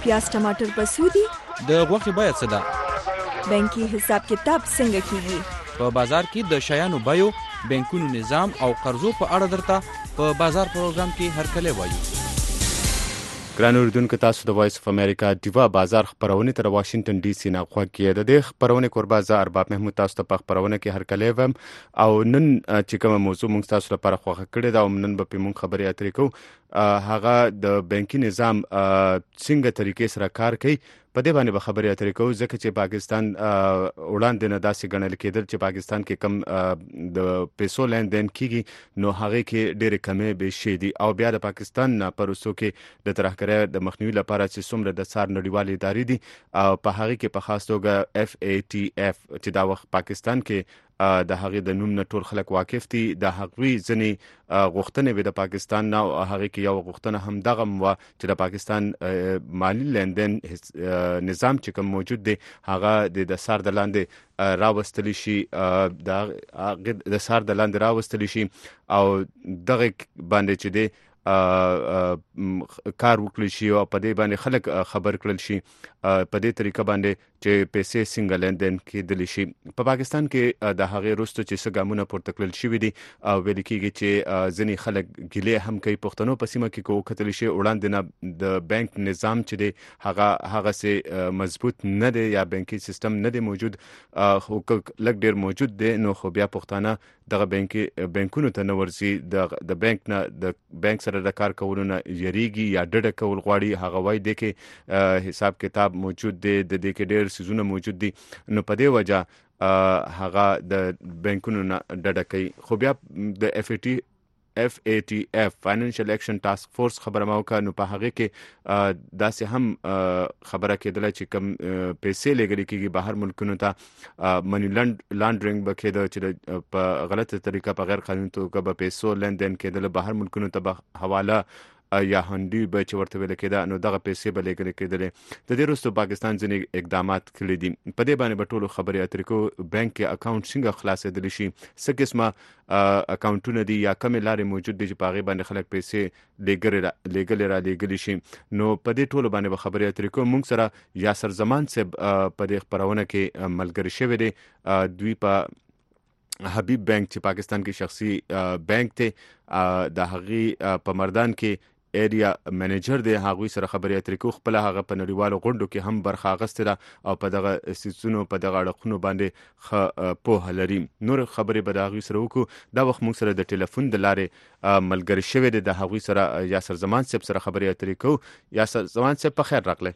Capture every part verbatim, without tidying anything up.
پیاز ټماټر په څو دي؟ د غوښې بیه څه ده؟ بانکي حساب کتاب څنګه کیږي؟ په بازار کې د شیانو بیو، بانکونو نظام او قرضو په اړه درته په بازار پروګرام کې هرکلی وایو. ګران اوریدونکو، تاسو د وایس اف امریکا ډیوا بازار خبرونه تر واشنگټن ډي سي نه غوږ کې د دې خبرونه کوربه زه ارباب محمود تاسو ته په خبرونه کې هرکلی وم او نن چې کومه موضوع موږ تاسو لپاره خوښه کړې ده او نن به په موږ خبرې اترې کوو، هغه د بانکي نظام څنګه طریقې سره کار کوي. په دې باندې به خبرې اترې کوو ځکه چې پاکستان وړاندې نه داسې ګڼل کېدل چې پاکستان کې کم د پیسو لین دین کیږي نو هغه کې ډېرې کمې به شي دي او بیا د پاکستان په روسو کې د ترهګرۍ د مخنیوي لپاره چې څومره د څار نړیوالې ادارې دي او په هغه کې په خاص توګه اف ای ټي اف چې دا وخت پاکستان کې د هغه د نوم نه ټول خلک واقف دي، د هغوی ځنې غوښتنې به د پاکستان نه او هغه کې یو غوښتنه هم دغه و چې د پاکستان مالی لیندین نظام چې کوم موجود دی هغه د سر د لاندې راوستلی شي، د د سر د لاندې راوستلی شي او دغه باندې چې دی کار وکړي شي او په دې باندې خلک خبر کړل شي په دې طریقه باندې چې پیسې څنګه لیندین کېدلی شي. په پاکستان کې د هغې وروسته چې څه ګامونه پورته کړل شوي دي او ویل کېږي چې ځینې خلک ګیلې هم کوي پښتنو په سیمه کې که وکتلی شي وړاندې نه د بانک نظام چې دی هغه هغسې مضبوط نه دی یا بانکي سیستم نه دی موجود، خو لږ ډېر موجود دی نو خو بیا پښتانه دغه بانکي بانکونو ته نه ورځي، د بانک نه د بانک سره د کار کولو نه یریږي یا ډډه کول غواړي. هغه وایي دی کې حساب کتاب موجود دی، د دې کې ډېر سیزونه موجود دي نو په دې وجه هغه د بانکونو نه ډډه کوي. خو بیا د اف ای ټي اف ای ټي اف فاینانشل ایکشن ټاسک فورس خبره ما وکړه نو په هغه کې داسې هم خبره کېدله چې کوم پیسې لیږل کېږي بهر ملکونو ته منی لانډرینګ به کېده چې په غلطه طریقه په غیر قانوني توګه به پیسو لیندین کېدله بهر ملکونو ته به حواله یا هندي به چې ورته ویل کېده نو دغه پیسې به لیږل کېدلې. د دې وروسته پاکستان ځینې اقدامات کړي دي، په دې باندې به ټولو خبرې اترې کوو. بانک کې اکاونټ څنګه خلاصېدلی شي، څه قسمه اکاونټونه دي یا کومې لارې موجود دي چې په هغې باندې خلک پیسې لیږلې را لیږلي شي، نو په دې ټولو باندې به خبرې اترې کوو. موږ سره یاسر زمان صاحب په دې خپرونه کې ملګری شوی دی، دوی په حبیب بانک چې پاکستان کې شخصي بانک دی د هغې په مردان کې ایریا منیجر دی، هغوی سره خبرې اترې کوو. خپله هغه په نړیوالو غونډو کې هم برخه اخیستې ده او په دغه سیسونو په دغه اړخونو باندې ښه پوهه لري. نور خبرې به د هغوی سره وکړو. دا وخت موږ سره د ټلیفون د لارې ملګری شوی دی، د هغوی سره یاسر زمان صاحب سره خبرې اترې کوو. یاسر زمان صاحب په خیر راغلی.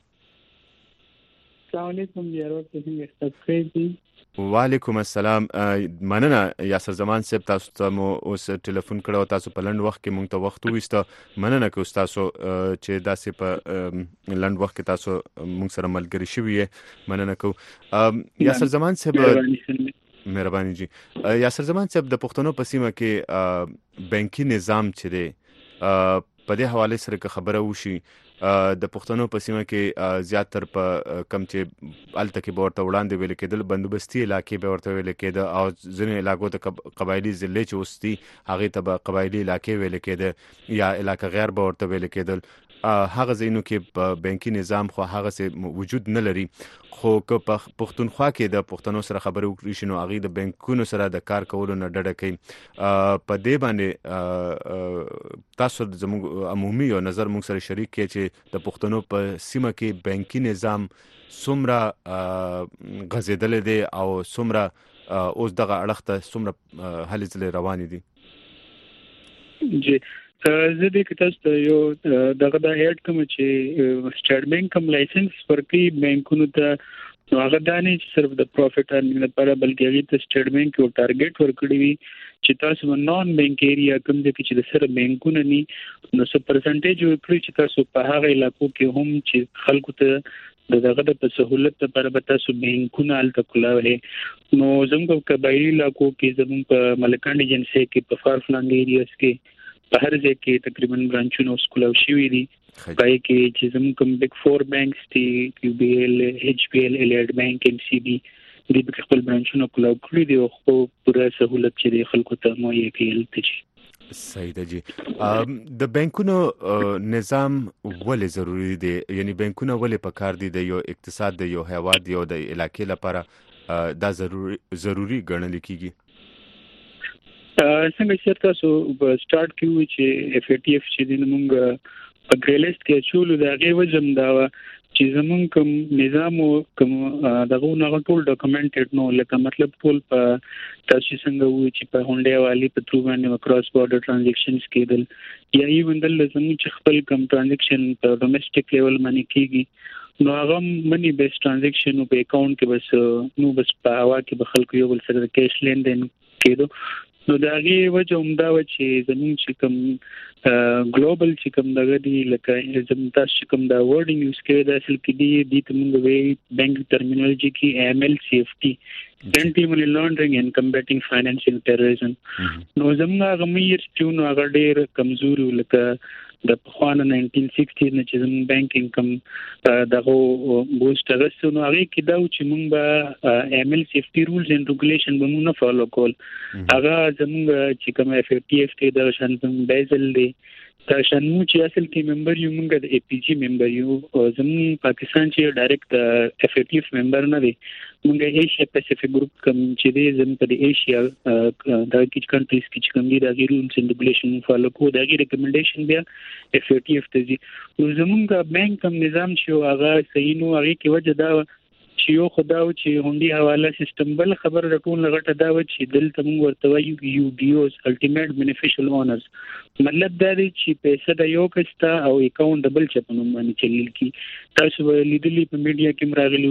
السلام علیکم یارو، څنګه یاست؟ وعلیکم السلام. مننه یاسر زمان صاحب، تاسو ته مو اوس ټلیفون کړو، تاسو په لنډ وخت کې موږ ته وخت وویسته. مننه کوو تاسو چې داسې په لنډ وخت کې تاسو موږ سره ملګري شوي یې، مننه کوو. یاسر زمان صاحب مهرباني جی. یاسر زمان صاحب د پښتنو په سیمه کې بانکي نظام چې دی په دې حواله سره که خبره وشي د پښتنو په سیمه کې زیاتر په کم چې الته کې به ورته وړاندې ویل کېدل بندوبستي علاقې به ورته ویل کېده او ځینې علاقو ته قبایلي ضلعې چې اوس دي هغې ته به قبایلي علاقې ویل کېده یا علاقه غیر به ورته ویل کېدل. هغه ځایونو کې په بانکي نظام خو هغسې وجود نه لري، خو که په پښتونخوا کې د پښتنو سره خبرې وکړي شي نو هغوی د بانکونو سره د کار کولو نه ډډه کوي. په دې باندې تاسو زموږ عمومي یو نظر موږ سره شریک کړئ چې د پښتنو په سیمه کې بانکي نظام څومره غځېدلی دی او څومره اوس دغه اړخ ته څومره هلې ځلې روانې دي. جی زه دې کې تاسو ته یو دغه د هیډ کوم چې سټیټ بانک کوم لایسنس ورکړي بانکونو ته، نو هغه دا نه چې صرف د پروفیټ ارنینګ لپاره بلکې هغې ته سټیټ بانک یو ټارګېټ ورکړی وي چې تاسو به نان بانک ایریا کوم ځای کې چې د سره بانکونه ني نو څه پرسنټیج ورکړي چې تاسو په هغه علاقو کې هم چې خلکو ته د دغه د سہولت لپاره به تاسو بانکونه هلته کولاوئ. نو زموږ قبایلي علاقو کې زموږ په ملکان ایجنسي کې په فار فلنګ ایریاز کې په هر ځای کې تقریبا برانچونه اوس کولاو شوي دي. پای کې چې زموږ کوم بگ فور بانکس دي کیو بی ایل، ایچ پی ایل، الیډ بانک، ایم سی بي، دوی په خپل برانچونه کولاو کړي دي او خو پوره سہولت چې خلکو ته مهیا کوي هلته. صحیح ده جی. د بانکونو نظام ولې ضروری دی؟ یعنی بانکونه ولې پکار دي د یو اقتصاد د یو هیواد یو د علاقې لپاره دا ضروري ضروري ګڼل کیږي؟ څنګه چې تاسو په سٹارټ کې وی چې اف ای ټی اف چې د موږ په ګریلیست کې چولو دا غي وجم دا چې زمون کوم نظام او کوم دغه نه ټول ډاکومېنټډ نو لکه مطلب ټول په تاسو څنګه وی چې په هونډه والی په ترو باندې کراس بارډر ټرانزیکشنز کېدل یا ایون دل زمون چې خپل کوم ټرانزیکشن په ډومېسټک لیول باندې کیږي نو هغه منی بیس ټرانزیکشن په اکاونټ کې بس نو بس په هوا کې به خلکو یو بل سره کیش لین دین کېدو نو دا غي وجه عمده و چې زمون چې کوم ګلوبل چې کوم دغه دی لکه زمون تاسو کوم دا ورډینګ یوز کوي د اصل کې دی د تمنګ وی بانک ټرمینالوجي کې ایم ایل سی اف ټي انټي منی لانډرینګ اند کمبیټینګ فاینانشل ټیرریزم نو زمون هغه میر چې نو هغه ډیر کمزوري لکه د پخوانه ناینټین سکسټي نه چې زمون بانکینګ کوم دغه بوست راستو نو هغه کې دا چې مونږ به ایم ایل سی اف ټي رولز اند ریګولیشن به مونږ نه فالو کول هغه زمونږ چې کوم اف ای ټی اف کې د شان بیزل دی دا شان مو چې اصل کې ممبر یو مونږ د ای پی جی ممبر یو زمون پاکستان چې ډایرکټ د اف ای ټی اف ممبر نه دی مونږ ایشیا پیسفیک ګروپ کوم چې دی زمون په ایشیا د کیچ کنټریز کې چې کوم دي د رولز اند ریګولیشن فالو کو دا غي ریکمنډیشن بیا اف ای ټی اف ته دي نو زمونږ بانک کوم نظام چې هغه صحیح نو هغه کې وجه دا چې یو خداو چې هوندي حواله سیستم بل خبر رټون لغټه دا و چې دلته موږ ورته وایو یو بي اوز الټیمیټ بینیفیشل اونرز مطلب دا دی چې پیسې د یو کستا او اکاونټ ډبل چپنو باندې چلیل کی تاسو لیدلی په میډیا کې مراغلو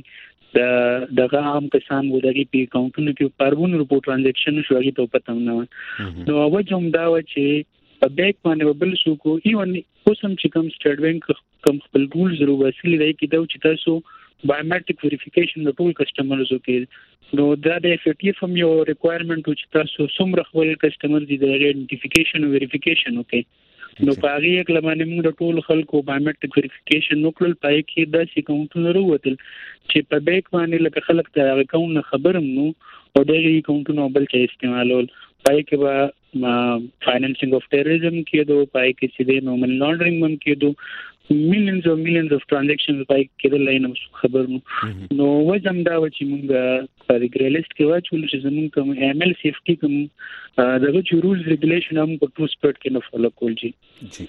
چې د دغه عام کسان وو دغه په اکاونټونو کې پرون رپورټ ټرانزیکشن شوږي ته پته نه نو وجه هم دا و چې په بیک باندې بل شو کو ایون اوسم چې کوم سټیټ بانک کوم خپل رولز ورو وسیله دی کې دا چې تاسو بایومټریک ویریفیکیشن د ټول کسٹمرزو کې نو دا د اف ای ټی اف هم یو ریکوایرمنت چې تاسو څومره خپل کسٹمر دي د آئیډنټیفیکیشن او ویریفیکیشن وکړي نو پاره یک لمانه موږ د ټول خلکو بایومټریک ویریفیکیشن نوکل پای کې د اکاونټونو وروتل چې په بیک باندې لکه خلک ته اکاونټ خبرم نو او د اکاونټونو بل چې استعمالول پای کې به فاینانسینګ اف ټیرریزم کېدو پای کې چې د نومن لانډرینګ هم کېدو millions of millions of transactions پای کې د لاین خبر نو نو وجم دا و چې موږ په ریګریلیست کې واچول چې زمون کوم ایم ایل سی اف ټي کوم دغه چې رولز ریګولیشن هم په ټو سپورت کې نه فالو کول جی جی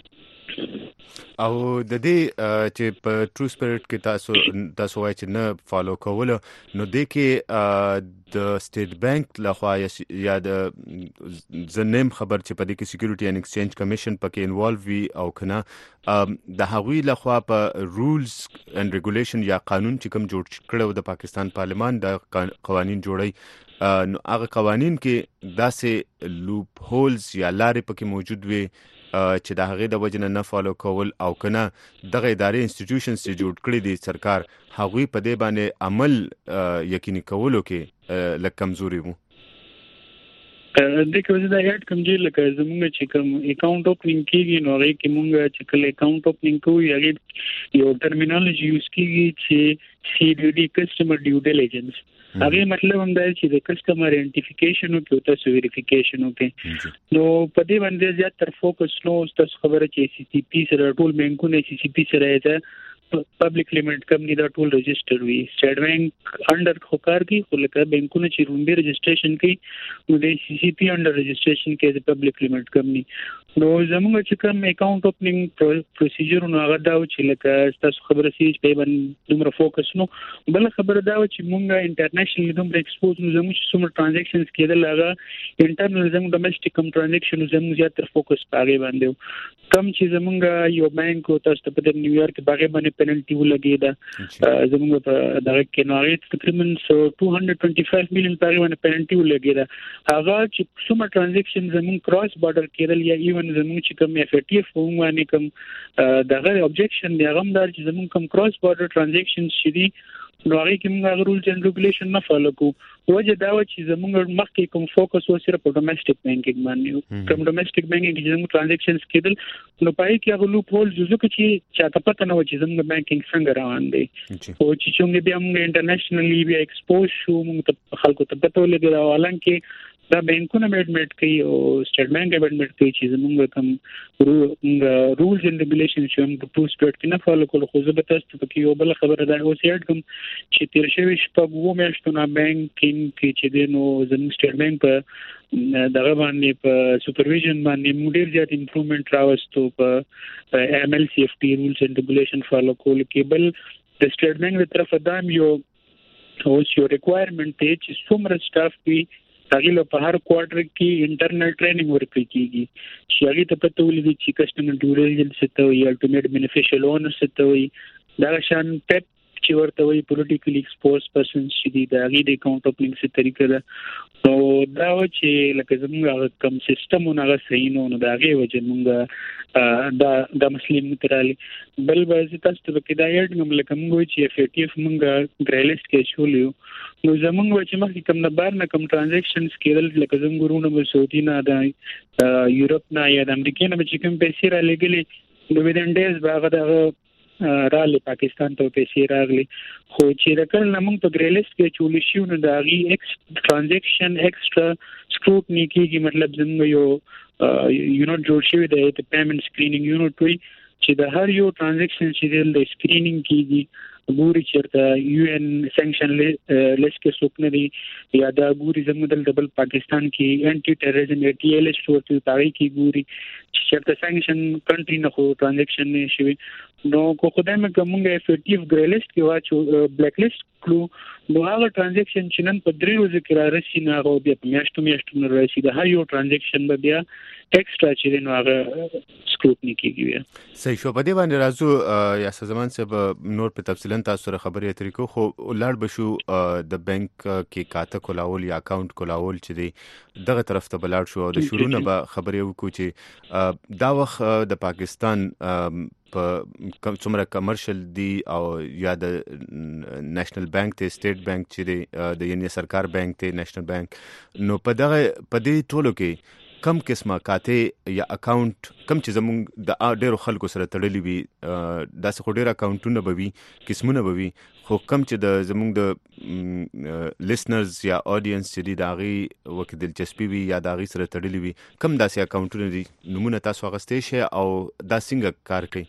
او د دې چې په ټرو سپیرټ کې تاسو تاسو وایي چې نه فالو کول نو د کې د سټیټ بانک لخوا یا د زنیم خبر چې په دې کې سکیورټي ان ایکسچینج کمیشن پکې انوالو وي او کنه د هغوی لخوا په رولز اند ریګولیشن یا قانون چې کوم جوړ کړو د پاکستان پارلمان د قوانین جوړي نو هغه قوانین کې داسې لوپ هولز یا لارې پکې موجود وي چې د هغه د وجنه نه فالو کول او کنه دغه ادارې انسټیټیوشنز چې جوړ کړی دي سرکار هغوی په دې باندې عمل یقیني کولو کې لکه کمزوري وو د کوم ځای هټ کوم چې لکه زموږ چې کوم اکاونټ اوپننګ کیږي نو هغه کې مونږ چې کله اکاونټ اوپننګ کوو هغه یو ټرمینالوجي یوز کیږي چې سی ډی ډی کسٹمر ډیو ډیلیجنس هغه مطلب هم دا چې د کسٹمر آئیډنټیفیکیشن او کې تاسو ویریفیکیشن وکړي نو په دې باندې زیات تر فوکس نو تاسو خبره چې سی سی پی سره ټول بانکونه سی سی پی سره ده پبلک لیمټ کمپنی دا ټول رجسٹر وي سټیټ بانک انډر خوکار کی خو لکه بانکونه چې رومبي رجسټریشن کوي نو د سی سی پی انډر رجسټریشن کې د پبلک لیمټ کمپنی نو زموږ چې کوم اکاونټ اوپننګ پروسیجر نو هغه دا چې لکه تاسو خبره سي چې په باندې دومره فوکس نو بل خبره دا چې مونږه انټرنیشنل دومره ایکسپوز نو زموږ څومره ټرانزیکشنز کېدل هغه انټرنل زموږ ډومېسټک کم ټرانزیکشن زموږ زیات تر فوکس پاره باندې کم چې زموږ یو بانک او تاسو په نیویارک باغې باندې پنالټي ولګیدا زموږ په دغه کې نو هغه تقریبا two twenty-five میلیون پاره باندې پنالټي ولګیدا هغه چې څومره ټرانزیکشن زموږ کراس بارډر کېدل یا ایون زموږ چې کوم اف ای ټی اف باندې کوم دغه ابجیکشن دی هغه دار چې زموږ کوم کراس بارډر ټرانزیکشن شې نو هغه کې موږ رولز اند ریګولیشن نه فالو کوو وجه دا و چې زموږ مخکې کوم فوکس و صرف په ډومېسټک بانکینګ باندې کوم ډومېسټک بانکینګ چې زموږ ټرانزیکشنز کېدل نو پای کې هغه لوپ هول ځکه چې چاته پته نه و چې زموږ بانکینګ څنګه روان دی او چې څنګه بیا موږ انټرنیشنلی بیا ایکسپوز شو موږ ته خلکو ته پته ولګي او حالانکه دا بانکونه اډمیټ کوي او سټیټ بانک اډمیټ کوي چې زموږ کوم رولز اینڈ ریګولیشنز چې موږ په پوسټ کې نه فالو کول، خو زه به تاسو ته کې یو بل خبره ده اوس یاد کوم چې تیر شوی شپږ وو میاشتونه بانکینګ کې چې د نو زموږ سټیټ بانک په دغه باندې په سپرویژن باندې موږ ډیر زیات امپروومنت راوستو په ایم ایل سی اف ټي رولز اینڈ ریګولیشن فالو کول کې. بل د سټیټ بانک له طرفه دا یو اوس یو ریکوایرمنت دی چې څومره سټاف کې هغه په هر کوارټر کې انټرنل ټریننګ ورکړي کیږي چې هغه ته پته ولري چې کسټمر ډیو ډیلیجنس څه وي، الټیمیټ بینیفیشل اونر څه وي، دا شان ټیپ چې ورته وي پولیټیکلی ایکسپوز پرسنز چې دی دا غي د اکاونټ اوپننګ څه طریقه ده. نو دا و چې لکه زموږ کوم سیستم نه صحیح نو نو دا غي وجه موږ دا د مسلیم مترالي. بل به تاسو ته کې دا یاد کوم لکه موږ چې اف ای ټی اف موږ ګریلیسټ کې شولیو نو زموږ چې مخکې کوم نه بار نه کوم ټرانزیکشنز کېدل لکه زموږ ورونه به سعودي نه دا یورپ نه یا د امریکا نه چې کوم پیسې را لګلې نو ویدن ډیز باغ دا رالی پاکستان ته پیسې راغلي، خو چې رکل نه موږ په ګریلیسټ کې چول شي نو دا غي ایکس ټرانزیکشن ایکسترا سکروټنی کیږي. مطلب زموږ یو یونټ جوړ شوی دی د پیمنٹ سکرینینګ یونټ وي چې د هر یو ټرانزیکشن چې د سکرینینګ کیږي ګوري چیرته یو ان سانکشن لیست کې څوک نه دی یا دا ګوري زموږ د ډبل پاکستان کې انټي ټیرریزم ای ټی ایل ایس ورته تاریخ کې ګوري چې چیرته سانکشن کنټری نه خو ټرانزیکشن نه شي. نو کو خدای مې کومه افیکټیو ګریلیسټ کې واچو بلیک لیست کړو نو هغه ټرانزیکشن چې نن په درې ورځې کې را رسي نه غو بیا په میاشتو میاشتو نه راشي د هر یو ټرانزیکشن به بیا ایکسترا چې نو هغه سکروټنی کیږي. صحیح شو. په دې باندې راځو یا سزمان صاحب نور په تفصیلا تاسو سره خبرې اترې کو خو لاړ بشو د بانک کې کاته کولول یا اکاونټ کولول چې دی دغه طرف ته بلاړ شو د شروع نه به خبرې وکړو چې دا وخت د پاکستان په څومره کمرشل دی او یا د نېشنل بانک ته سټیټ بانک چې دی د یعنی سرکار بانک ته نېشنل بانک نو په دغه په دې ټولو کې کم قسمه کاته یا اکاونٹ کم چې زموږ د ډیرو خلکو سره تړلې وي داسې خو ډیر اکاونټونه به وي قسمونه به وي خو کم چې د زموږ د لیسنرز یا اودینس چې د هغې وکې دلچسپي وي یا د هغې سره تړلې وي کم داسې اکاونټونه دي نمونه تاسو اخیستی شئ او دا څنګه کار کوي؟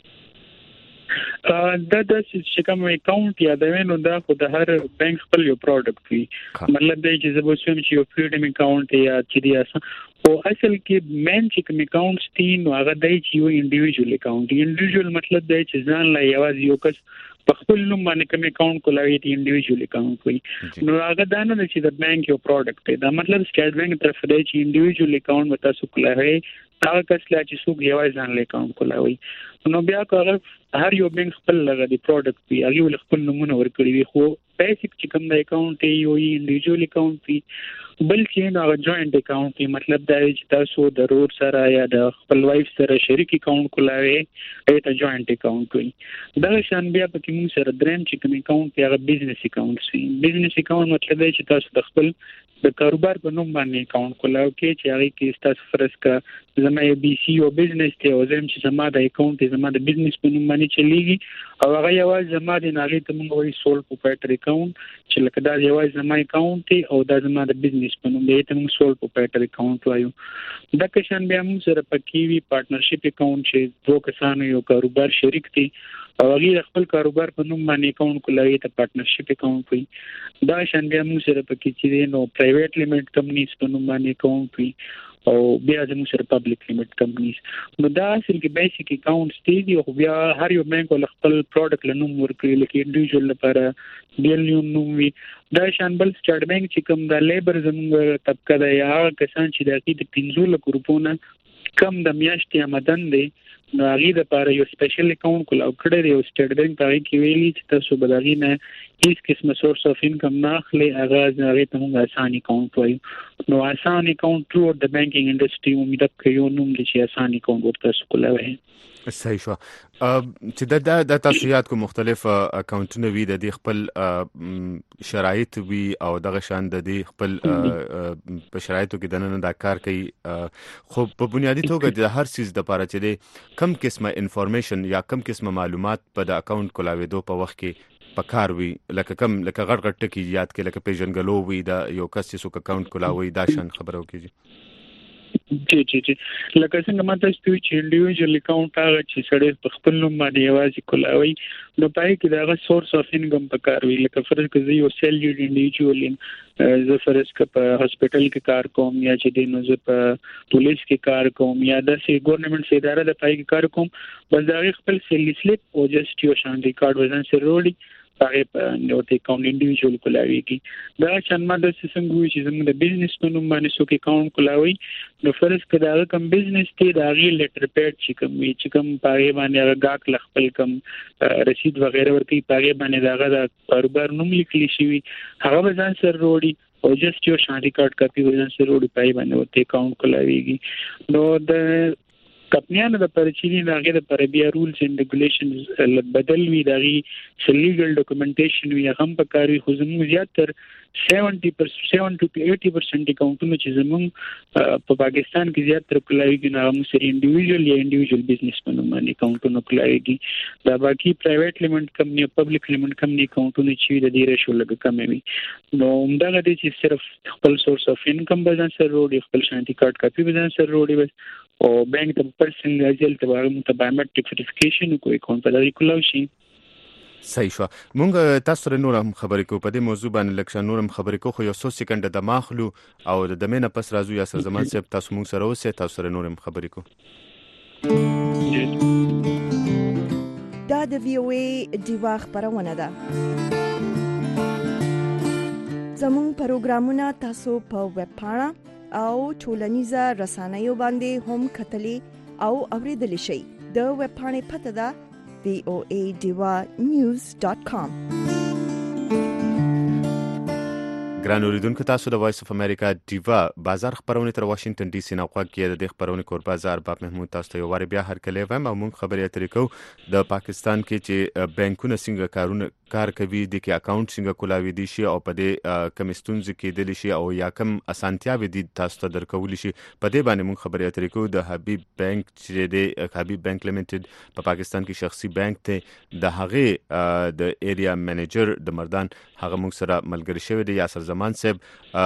دا د چې کوم اکاونټ یا د وینو دا خو د هر بانک خپل یو پروډکټ وي. مطلب دا چې زه به وسوم چې یو فریډم اکاونټ یا چې دی اسه او اصل کې مین چې کوم اکاونټ دي نو هغه دی چې یو انډیویډوال اکاونټ انډیویډوال مطلب دا چې ځان لا یوازې یو کس په خپل نوم باندې کوم اکاونټ کولاوي دی انډیویډوال اکاونټ وي. نو هغه دا نه چې د بانک یو پروډکټ دی دا مطلب سټیټ بانک طرف دی چې انډیویډوال اکاونټ وتا سو کولاوي هغه کس لا چې څوک یوازې ځان له اکاونټ کولاوي نو بیا هغه هر یو بانک خپل لغه دی پروډکټ وي هغه ول خپل نمونه ورکړي وي خو بیسیک چې کوم د اکاونټ یو انډیویډوال اکاونټ وي. بل چې نو جوائنٹ اکاونټ دی مطلب دا چې تاسو د رور سره یا د خپل وایف سره شریک اکاونټ کولاوي ایته جوائنٹ اکاونټ وي. دا شان بیا پکې موږ سره دریم چې کوم اکاونټ هغه بزنس اکاونټ وي. بزنس اکاونټ مطلب دی چې تاسو د خپل د کاروبار په نوم باندې اکاونټ کولاو کې چې هغه کې تاسو فرض کا زما یو بي سي او بزنس ته او زم چې زما د اکاونټ زما د بزنس په نوم باندې چلیږي او هغه یوازې زما د ناغې ته موږ وایي سول پروپرایټر اکاونټ چې لکه دا یوازې زما اکاونټ او دا زما د بزنس په نوم دی ته موږ سول پروپرایټر اکاونټ وایو. دا کشان بیا موږ سره پکې وی پارټنرشپ اکاونټ چې دوه کسانو یو کاروبار شریک دي او هغه خپل کاروبار په نوم باندې اکاونټ کولاوي ته پارټنرشپ اکاونټ وي. دا شان بیا موږ سره پکې چې نو پرایویټ لیمیټ کمپنیز په نوم باندې اکاونټ وي او بیا د موږ سره پبلک لیمیټ کمپنیز. نو دا اصل کې بیسیک اکاونټس دي او بیا هر یو بانک ول خپل پروډکټ لنوم ورکړي لکه انډیویډوال لپاره بیل نوم وي. دا شان بل سټیټ بانک چې کوم د لیبر زموږ طبقه ده یا کسان چې د کې د پنځه لک روپونه کم د میاشتې آمدن دي نو هغه د لپاره یو سپیشل اکاونټ کولاو کړی دی او سټیټ بانک پای کې ویلي چې تاسو بداغي نه هیڅ قسمه سورس اف انکم نه اخلي هغه هغه ته موږ آسان اکاونټ وایو. نو آسان اکاونټ ټرو د بانکینګ انډستری امید کوي نو چې آسان اکاونټ ورته کولاوي. صحیح شو. چې د د تاسو یاد کو مختلف اکاونټونه وي د دې خپل شرایط وي او دغه شان د دې خپل په شرایطو کې د نن دا کار کوي خو په بنیادی توګه د هر چیز د لپاره چې د کم قسمه انفارمیشن یا کم قسمه معلومات په د اکاونټ کولاوي دو په وخت کې پکار وي لکه کم لکه غټ غټ ټکی یاد کې لکه پیژنګلو وي دا یو کس چې څوک اکاونټ کولاوي دا شان خبرو کیږي جی جی جی لکه څنګه ماته ستوي چې انډیویډوال اکاونټ هغه چې سړی په خپل نوم باندې یوازې کولاوي نو پای کې دا سورس اف انکم پکار وي لکه فرض کړئ یو سیلډ انډیویډوال ان زه فرض کړم په هسپټل کې کار کوم یا چې د نو زه په پولیس کې کار کوم یا د سي ګورنمنت سي اداره د پای کې کار کوم بس دا خپل سیلې سلیپ او جست یو شان ریکارډ وزن سره وروړي هغه په نو ته اکاونټ انډیویډوال کولاوي کی دا چې ما د څنګه وي چې زموږ د بزنس په نوم باندې څوک اکاونټ کولاوي نو فرض کړه دا کوم بزنس ته دا غي لیټر پیډ چې کوم وي چې کوم پاره باندې هغه گاک لخپل کوم رسید وغیرہ ورته پاره باندې دا غا کاروبار نوم لیکلی شي هغه ځان سره وروړي او جست یو شان ریکارډ کاپی ځان سره وروړي پای باندې ورته اکاونټ کولاويږي نو د کمپنیانو د پرچینی دغه د پر بیا رولز اند ریګولیشنز بدل وی دغه لیګل ډاکومېنټیشن وی هم په کاری خو زموږ زیاتره سیونټي پرسنټ سیونټي ټو ایټي پرسنټ اکاونټونه چې زموږ په پاکستان کې زیاتره کولاویږي نو هم سری انډیویډوال یا انډیویډوال بزنس په نوم باندې اکاونټونه کولاویږي دا باقي پرایویټ لیمټ کمپنی او پبلک لیمټ کمپنی اکاونټونه چې د دې رشو لګ کم وي نو همدغه دي چې صرف خپل سورس اف انکم بدن سره وروړي خپل شانتي کارت کاپی بدن سره وروړي بس او بانک ته پرسنل راځي ته هغه ته بایومټریک ویریفیکیشن کوئی اکاونټ په لري کولاو شي صحیح شو مونږ تاسو سره نور هم خبرې کوو په دې موضوع باندې لکه نور هم خبرې کوو خو یو څو سکند د ماخلو او د دمنه پس راځو یا سر زمان صاحب تاسو مونږ سره اوسه تاسو سره نور هم خبرې کوو دا د وی او ای دیوا خبرونه ده زموږ پروګرامونه تاسو په ویب پاڼه او ټولنیزه رسنیو باندې هم کتلی او اوریدلی شئ د ویب پاڼې پته ده وی او ای دیوا نیوز ډاٹ کام ګران اوریدونکو تاسو د وایس اف امریکا دیوا بازار خبرونه تر واشنگټن ډي سي نه خوا کې د خبرونه کور بازار باب محمود تاسو ته واره بیا هر کله وایم او موږ خبرې اترې کوو د پاکستان کې چې بانکونه څنګه کارونه کار کوي د کې اکاونټ څنګه کولاوي دي شي او په دې کمیستون کې دي شي او یا کم اسانتیاوي دي تاسو ته درکول شي په دې باندې موږ خبرې اترې کوو د حبیب بانک چې د حبیب بانک لیمیټډ په پاکستان کې شخصي بانک ته د هغه د ایریا منیجر د مردان هغه موږ سره ملګری شوی دی یاسر زمان صاحب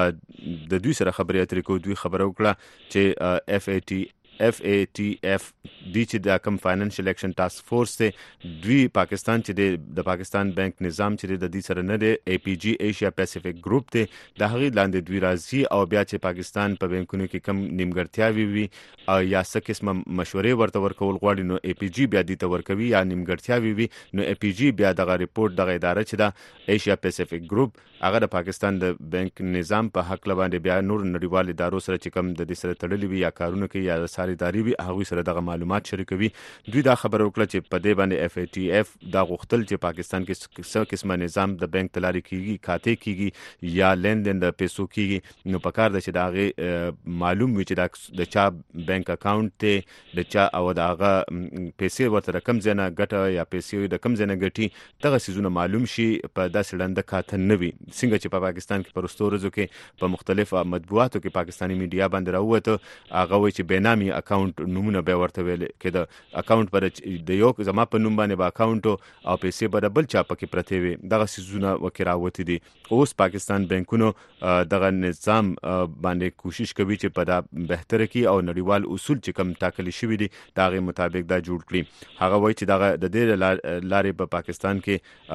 د دوی سره خبرې اترې کوو دوی خبرو کړه چې اف ای ټي اف ای ټي اف دی چې د کم فاینانشل ایکشن ټاسک فورس ته دوی پاکستان چې د پاکستان بانک نظام چې د دې سره نه دی ای پی جی ایشیا پیسفیک ګروپ ته د هغه لاندې دوی راځي او بیا چې پاکستان په بانکونو کې کم نیمګړتیاوي وي او یا څه قسمه مشورې ورته ورکول غواړي نو ای پی جی بیا دې ته ورکوي یا نیمګړتیاوي وي نو ای پی جی بیا دغه ریپورت دغه اداره چې د ایشیا پیسفیک ګروپ هغه د پاکستان د بانک نظام په حق لباندې بیا نور نړیوال ادارو سره چې کم د دې سره تړلې وي یا کارونه کوي یا ساریداري وي هغه سره دغه معلومات شریکوي دوی دا خبره وکړه چې په دې باندې اف ای ټي اف دا غوښتل چې پاکستان کې څه قسمه نظام د بانک تلاري کیږي کاته کیږي یا لیندین د پیسو کیږي نو په کار د چې دا معلوم وي چې د چا بانک اکاونټ ته د چا او دغه پیسې ورته رقم زنه ګټه یا پیسې د کم زنه ګټي دغه سيزونه معلوم شي په داسې لنده کاته نه وي څنګه چې په پاکستان کې پرستورزو کې په مختلفو مطبوعاتو کې پاکستاني میډیا باندې راووته هغه وایي چې بینامي اکاونټ نمونه به ورته ویل کېده اکاونټ پر د یو زما په نوم باندې با اکاونټ او پیسې به بل چا پکې پرته وي دغه سيزونه وکراوته دي اوس پاکستان بانکونو دغه نظام باندې کوشش کوي چې په دا بهتره کې او نړیوال اصول چې کم ټاکلي شوی دي دغه مطابق دا جوړ کړي هغه وایي چې دغه د دې لارې په پاکستان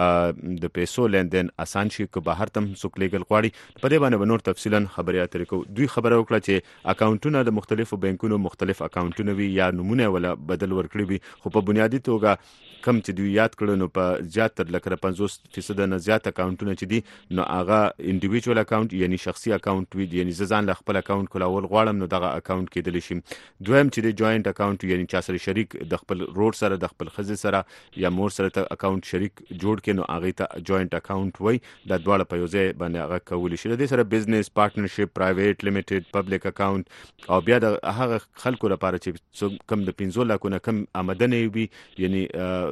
کې د پیسو لیندین آسان شي که بهر تم څوک لیګل غواړي په دې باندې نور تفصیلا خبرې اترې کوو دوی خبره وکړه چې اکاونټونه د مختلفو بانکونو مختلف اکاونټونه وي یا نمونه ولا بدل ورکړي وي خو په بنیادی توګه کم چې دوی یاد کړو نو په زیاتره لکه پنځوس فیصد نه زیات اکاونټونه چې دي نو هغه انډیویډوال اکاونټ یعنی شخصي اکاونټ وي یعنی ځان له خپل اکاونټ کولول غواړم نو دغه اکاونټ کېدل شي دویم چې د جوائنټ اکاونټ یعنی چا سره شریک د خپل روډ سره د خپل خزه سره یا مور سره ته اکاونټ شریک جوړ کړي نو هغه ته جوائنټ اکاونټ وای د دواړه په یو ځای باندې هغه کول شي د سره بزنس پارټنرشپ پرایویټ لیمیټډ پبلک اکاونټ او بیا د هغه خلکو لپاره چې کم د پنځه لک نه کم آمدنه وي یعنی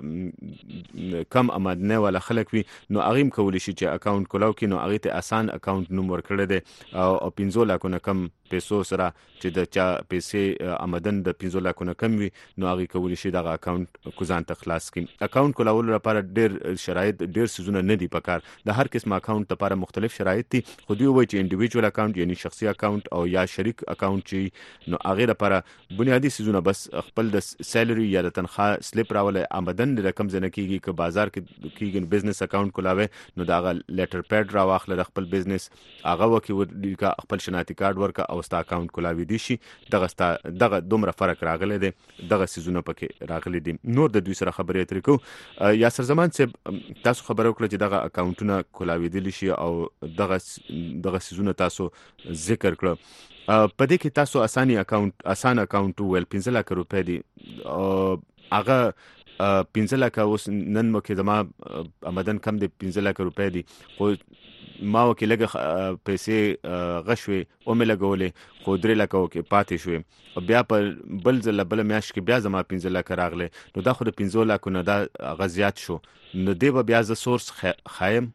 کم آمدنه ولا خلک وي نو هغه هم کول شي چې اکاونټ کولاو کې نو هغه ته آسان اکاونټ نوم ورکړل دي او پنځه لک نه کم پیسو سره چې د چا پیسې آمدن د پنځه لک نه کم وي نو هغه کولی شي دغه اکاونټ کوزان ته خلاص کړي. اکاونټ کولول لپاره ډیر شرایط ډیر سيزونه نه دي پکار. د هر قسم اکاونټ لپاره مختلف شرایط دي. خو دوی وایي چې انډیویډوال اکاونټ یعنی شخصي اکاونټ او یا شریک اکاونټ چې نو هغه لپاره بنیادی سيزونه بس خپل د سیلري یا د تنخواه سلیپ راول آمدن د رقم زنه کیږي که بازار کې کیږي بزنس اکاونټ کولاوي نو دا لیټر پیډ را واخله د خپل بزنس هغه وکي ورکا خپل شناختی کارت ورکا او ستا اکاونټ کولاوي دي شي دغه ستا دغه دومره فرق راغلی دی دغه سيزونه پکې راغلي دي. نور د دوی سره خبرې اترې کو یاسر زمان صاحب تاسو خبرو کړل چې دغه اکاونټونه کولاوي دي شي او دغه دغه سيزونه تاسو ذکر کړل. په دې کې تاسو اساني اکاونټ اسانه اکاونټ ول پنځه لک روپۍ دي هغه پنځه لک اوس نن مو کې زما آمدن کم دي پنځه لک روپۍ دي خو ما وکي لګه پیسې غشوي او مې لګولې خو درې لک وکي پاتې شوې او بیا په بل ځل بل میاش کې بیا زما پنځه لک راغله نو دا خو د پنځه لک نه دا غزيات شو نو دی بیا ز سورس خایم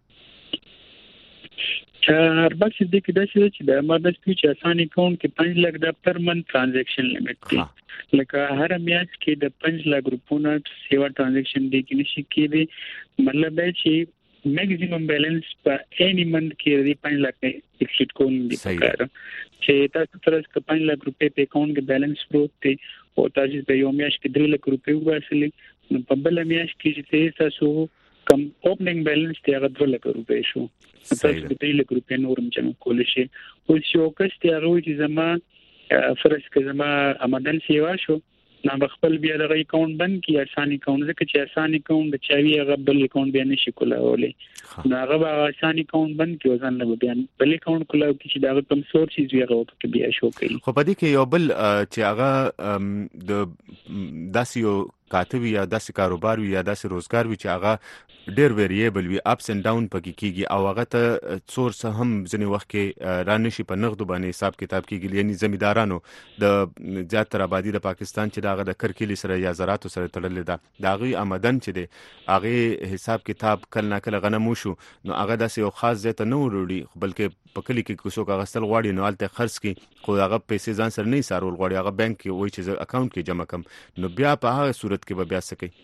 هر بل څه د کې د څه چې د اماده سپیچ اساني اکاونټ کې پنځه لک د پر من ترانزیکشن لیمټ دی لکه هر میاش کې د پنځه لک روپونه سیوا ترانزیکشن دی کې نشي کېږي مطلب دی چې میکسیمم بیلانس په اني منت کې دی پنځه لک ایکسټ کول دي کار چې تاسو تر څو پنځه لک روپے په اکاونټ کې بیلانس پروت دی او تاسو په یو میاش کې درې لک روپے وباسلې نو په بل میاش کې چې تاسو کم اوپننګ بیلانس دی هغه دوه لک روپے شو تاسو په درې لک روپے نورم جمع کول شي او چې اوکس دی هغه چې زما فرض کې زما آمدن سیوا شو نو خپل بیا د اکاونټ بند کی اساني اکاونټ ځکه چې اساني اکاونټ د چاوي هغه بل اکاونټ بیا نشي کولای نو هغه اساني اکاونټ بند کی ځان له بیا بل اکاونټ کولای چې دا کم سورسز وی هغه کې بیا شو کوي. خو په دې کې یو بل چې هغه د داسیو کاتوي یا داسې کاروبار وي یا داسې روزګار وي چې هغه ډېر ویریبل وي اپس اند ډاون پکې کیږي او هغه ته سورس هم ځنې وخت کې را نشي په نغدو باندې حساب کتاب کیږي یعنی زمیدارانو د زیاتره آبادی د پاکستان چې دغه د کرکلی سره یا زراعت سره تړلې ده دا غي آمدن چې دی هغه حساب کتاب کله نه کله غنمو شو نو هغه داسې یو خاص ځای ته نه وروړي بلکې په کلی کې کوڅو کا غسل غواړي نو الته خرڅ کی خو هغه پیسې ځان سره نه سارول غواړي هغه بانک کې وای چې اکاونټ کې جمع کم نو بیا په هغه صورت کې به بیا سکی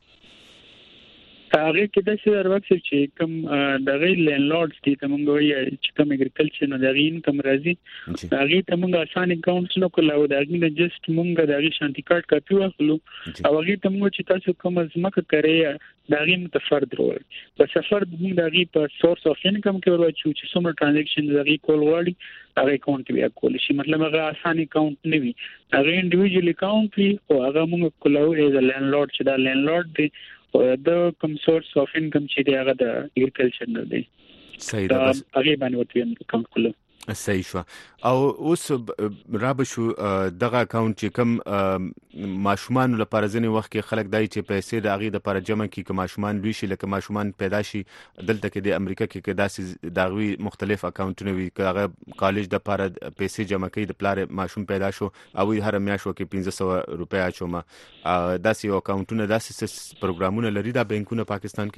هغه کې د څه ورکس چې کوم د غیر لینډلارډز دي کوم غوي چې کوم اګریکلچر نه دغه انکم راځي هغه ته موږ اسانه اکاونټس نو کولاو دا غي جست موږ د غي شانتي کارت کاپي واخلو او هغه ته موږ چې تاسو کوم ځمکه کوي دا غي متفرد ورو په سفر موږ د غي په سورس اف انکم کې ورو چې څومره ترانزیکشن د غي کول وړي هغه اکاونټ بیا کول شي مطلب هغه اسانه اکاونټ نه وي هغه انډیویډوال اکاونټ وي او هغه موږ کولاو ایز ا لینډلارډ چې دا لینډلارډ دی او د کوم سورس اف انکم چې دی هغه د اګریکلچر نه دی صحیح ده بس هغه باندې ورته اکاونټ کولو صحیح شو او اوس راب شو دغه اکاونټ چې کوم ماشومان لپاره ځنی وخت کې خلک دای چې پیسې د اغي د لپاره جمع کی کوم ماشومان لوي شي لکه ماشومان پیدا شي دلته کې د امریکا کې کې داسې داغوي مختلف اکاونټونه وي هغه کالج د لپاره پیسې جمع کوي د پلار ماشوم پیدا شو او هر میاشت کې پنځه سوه روپیا اچوم داسې اکاونټونه داسې پروګرامونه لري د بانکونو پاکستان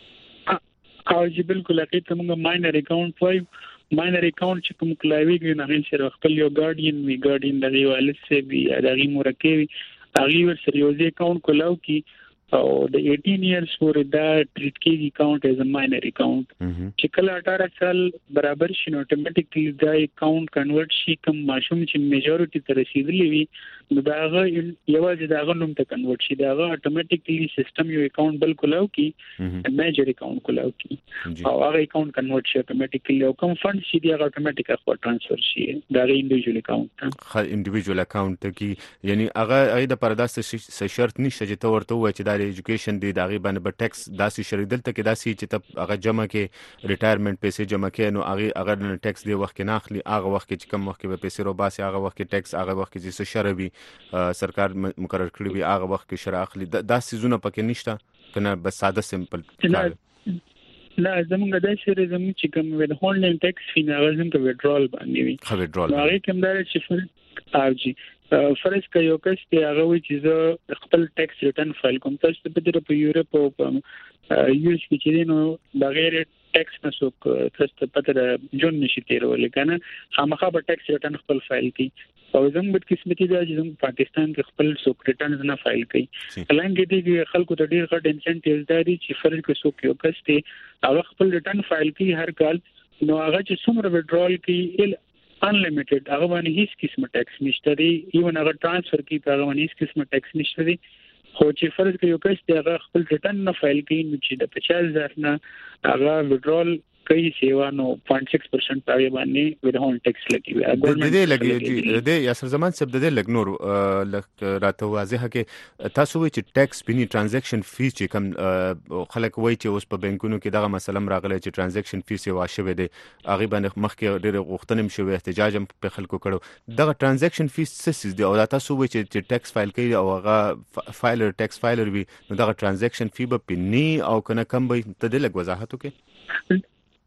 کې او چې بالکل حقیقت موږ ماینر اکاونټ وای ماینر اکاونټ چې کوم کلاوي کې نه هیڅ سره خپل یو ګارډین وی ګارډین د والد سي وی دغه مرکبي هغه ور سره یو ځای اکاونټ کولاو کی او د اټین ایئرز پورې دا ټریټ کیږي اکاونټ ایز ا ماینر اکاونټ چې کله اٹھارہ سال برابر شي نو اتوماتیکلی دا اکاونټ کنورټ شي کوم ماشوم چې میجورټي ته رسیدلی وي نو دا هغه یوازې دا غنوم ته کنورټ شي دا هغه اتوماتیکلی سیستم یو اکاونټ بل کولاو کی میجر اکاونټ کولاو کی او هغه اکاونټ کنورټ شي اتوماتیکلی او کوم فند شي دا اتوماتیک اخوا ټرانسفر شي دا انډیویډوال اکاونټ خل انډیویډوال اکاونټ کی یعنی هغه اې د پرداسته شرط نشته چې ته ورته وای چې د ایجوکیشن دی دا غي باندې په ټیکس داسې شریدل ته کې داسې چې ته هغه جمع کې ریټایرمنټ پیسې جمع کې نو هغه هغه ټیکس دی وخت کې نه اخلي هغه وخت کې چې کم وخت کې به پیسې رو باسي هغه وخت کې ټیکس هغه وخت کې چې شرعي سرکار مقرر کړی وي هغه وخت کې شرع اخلي دا سيزونه پکې نشته کنه بس ساده سمپل لا زمونږ د شری زموږ چې کوم ول هولډینګ ټیکس فینالزم ته وډرال باندې وي خو وډرال هغه کوم دا چې فرق اوجي فرض کړئ یو کس ته هغه وي چې زه خپل ټیکس ریټرن فایل کوم تاسو په دې په یورپ او په یو اس کې چې نو د غیر ټیکس نه څوک تاسو پته ده جون نشي تیرول کنه خامخا به ټیکس ریټرن خپل فایل کوي او زموږ بد قسمتي ده چې زموږ پاکستان کې خپل څوک ریټرنز نه فایل کوي کلنګ دې کې خلکو ته ډیر غټ انسنټیوز دي چې فرض کې څوک یو کس ته هغه خپل ریټرن فایل کوي هر کال نو هغه چې څومره وډرال کوي انلیمیټډ هغه باندې هیڅ قسمه ټیکس نشته دی ایون هغه ترانسفر کوي هغه باندې هیڅ قسمه ټیکس نشته دی خو چې فرض کې یو کس ته هغه خپل ریټرن نه فایل کوي نو چې د پچاس هزار نه هغه وډرال کوي سیوا نو صفر پوینټ سکس پرسنټ پای باندې ودهون ټیکس لګي وي د دې لګي د یاسر زمان سب د دې لګ نور راته واضحه کې تاسو وی چې ټیکس بني ترانزیکشن فی چې کم خلک وای چې اوس په بانکونو کې دغه مسله راغله چې ترانزیکشن فی سیوا شوه دی هغه باندې مخکې ډېر غوښتنې هم شوه احتجاج هم په خلکو کړو دغه ترانزیکشن فی سیس دی او تاسو وی چې ټیکس فایل کوي او هغه فایلر ټیکس فایلر وي نو دغه ترانزیکشن فی به پنی او کنه کم به ته د لګ وضاحت وکړي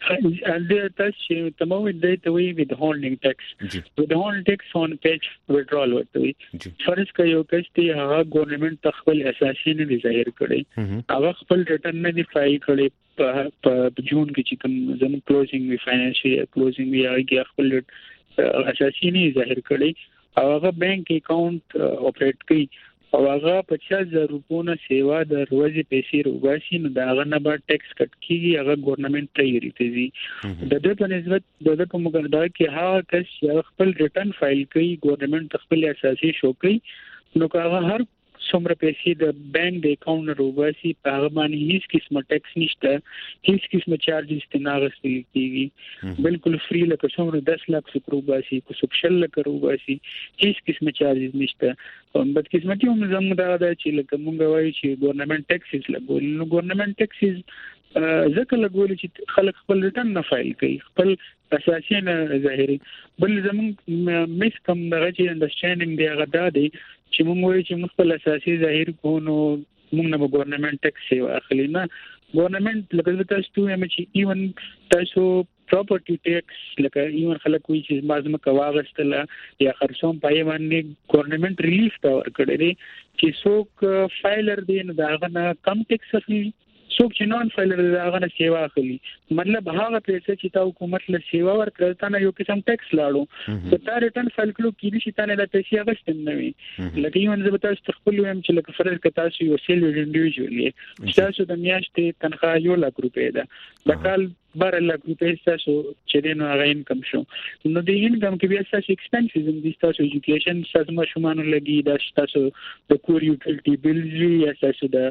and that's the moment they the way with holding tax with the holding tax on page withdrawal ورته وي فرض کړئ یو کس ته هغه ګورنمنت خپل اساسي نه ظاهر کړي هغه خپل ریټرن نه دی فایل کړي په جون کې چې کوم زموږ کلوزینګ وی فاینانشل کلوزینګ وی هغه خپل اساسي نه ظاهر کړي هغه بانک اکاؤنٹ اپریټ کوي او هغه پچاس هزار روپونه سیوا د ورځې پیسې روباسي نو دا هغه نه به ټیکس کټ کیږي هغه ګورنمنت ته یې ریټیږي د دې په نسبت د دې په مقابله کې هغه کس خپل ریټرن فایل کوي ګورنمنت خپل اساسي شو کوي نو هغه هر څومره پیسې د بانک د اکاؤنٹ روباسي په هغه باندې هیڅ قسمه ټیکس نشته هیڅ قسمه چارجز ته نه غوښتل کیږي بالکل فری لکه څومره دس لک روباسي کو سبشل لک روباسي هیڅ قسمه چارجز نشته او بد قسمتي هم زموږ دا ده چې لکه مونږ وایو چې ګورنمنت ټیکسز لګول نو ګورنمنت ټیکسز ځکه لګول چې خلک خپل ریټرن نه فایل کوي خپل اساسي نه ظاهري بل زموږ مس کم دغه چې انډرسټانډینګ دی هغه دا دی چې موږ وایو چې موږ خپل اساسي ظاهر کوو نو موږ نه ګورنمنت ټیکس اخلي نه ګورنمنت لکه تاسو ته هم چې ایون تاسو پراپرټي ټیکس لکه ایون خلک وایي چې مازمه کواغستله یا خرڅوم پای باندې ګورنمنت ریلیف تا ورکړي دي چې څوک فایلر دی نو دا غنه کم ټیکس اخلي څوک چې نون فایلر دی هغه نه سیوا اخلي مطلب هغه پیسې چې تا حکومت له سیوا ورکړل تا نه یو قسم ټیکس لاړو ته تا ریټرن فایل کړو کیږي چې تا نه د پیسې اغستل نه وي لکه یو انځ به تاسو خپل ویم چې لکه فرض کړه تاسو یو سیل انډیویډوال تاسو د میاشتې تنخواه یو لک روپۍ ده د کال بار لک روپۍ تاسو چې دینو هغه انکم شو نو د انکم کې بیا تاسو ایکسپنسز هم دي تاسو ایجوکیشن تاسو ماشومان لګي دا تاسو د کور یوټیلیټي بیلز یا تاسو د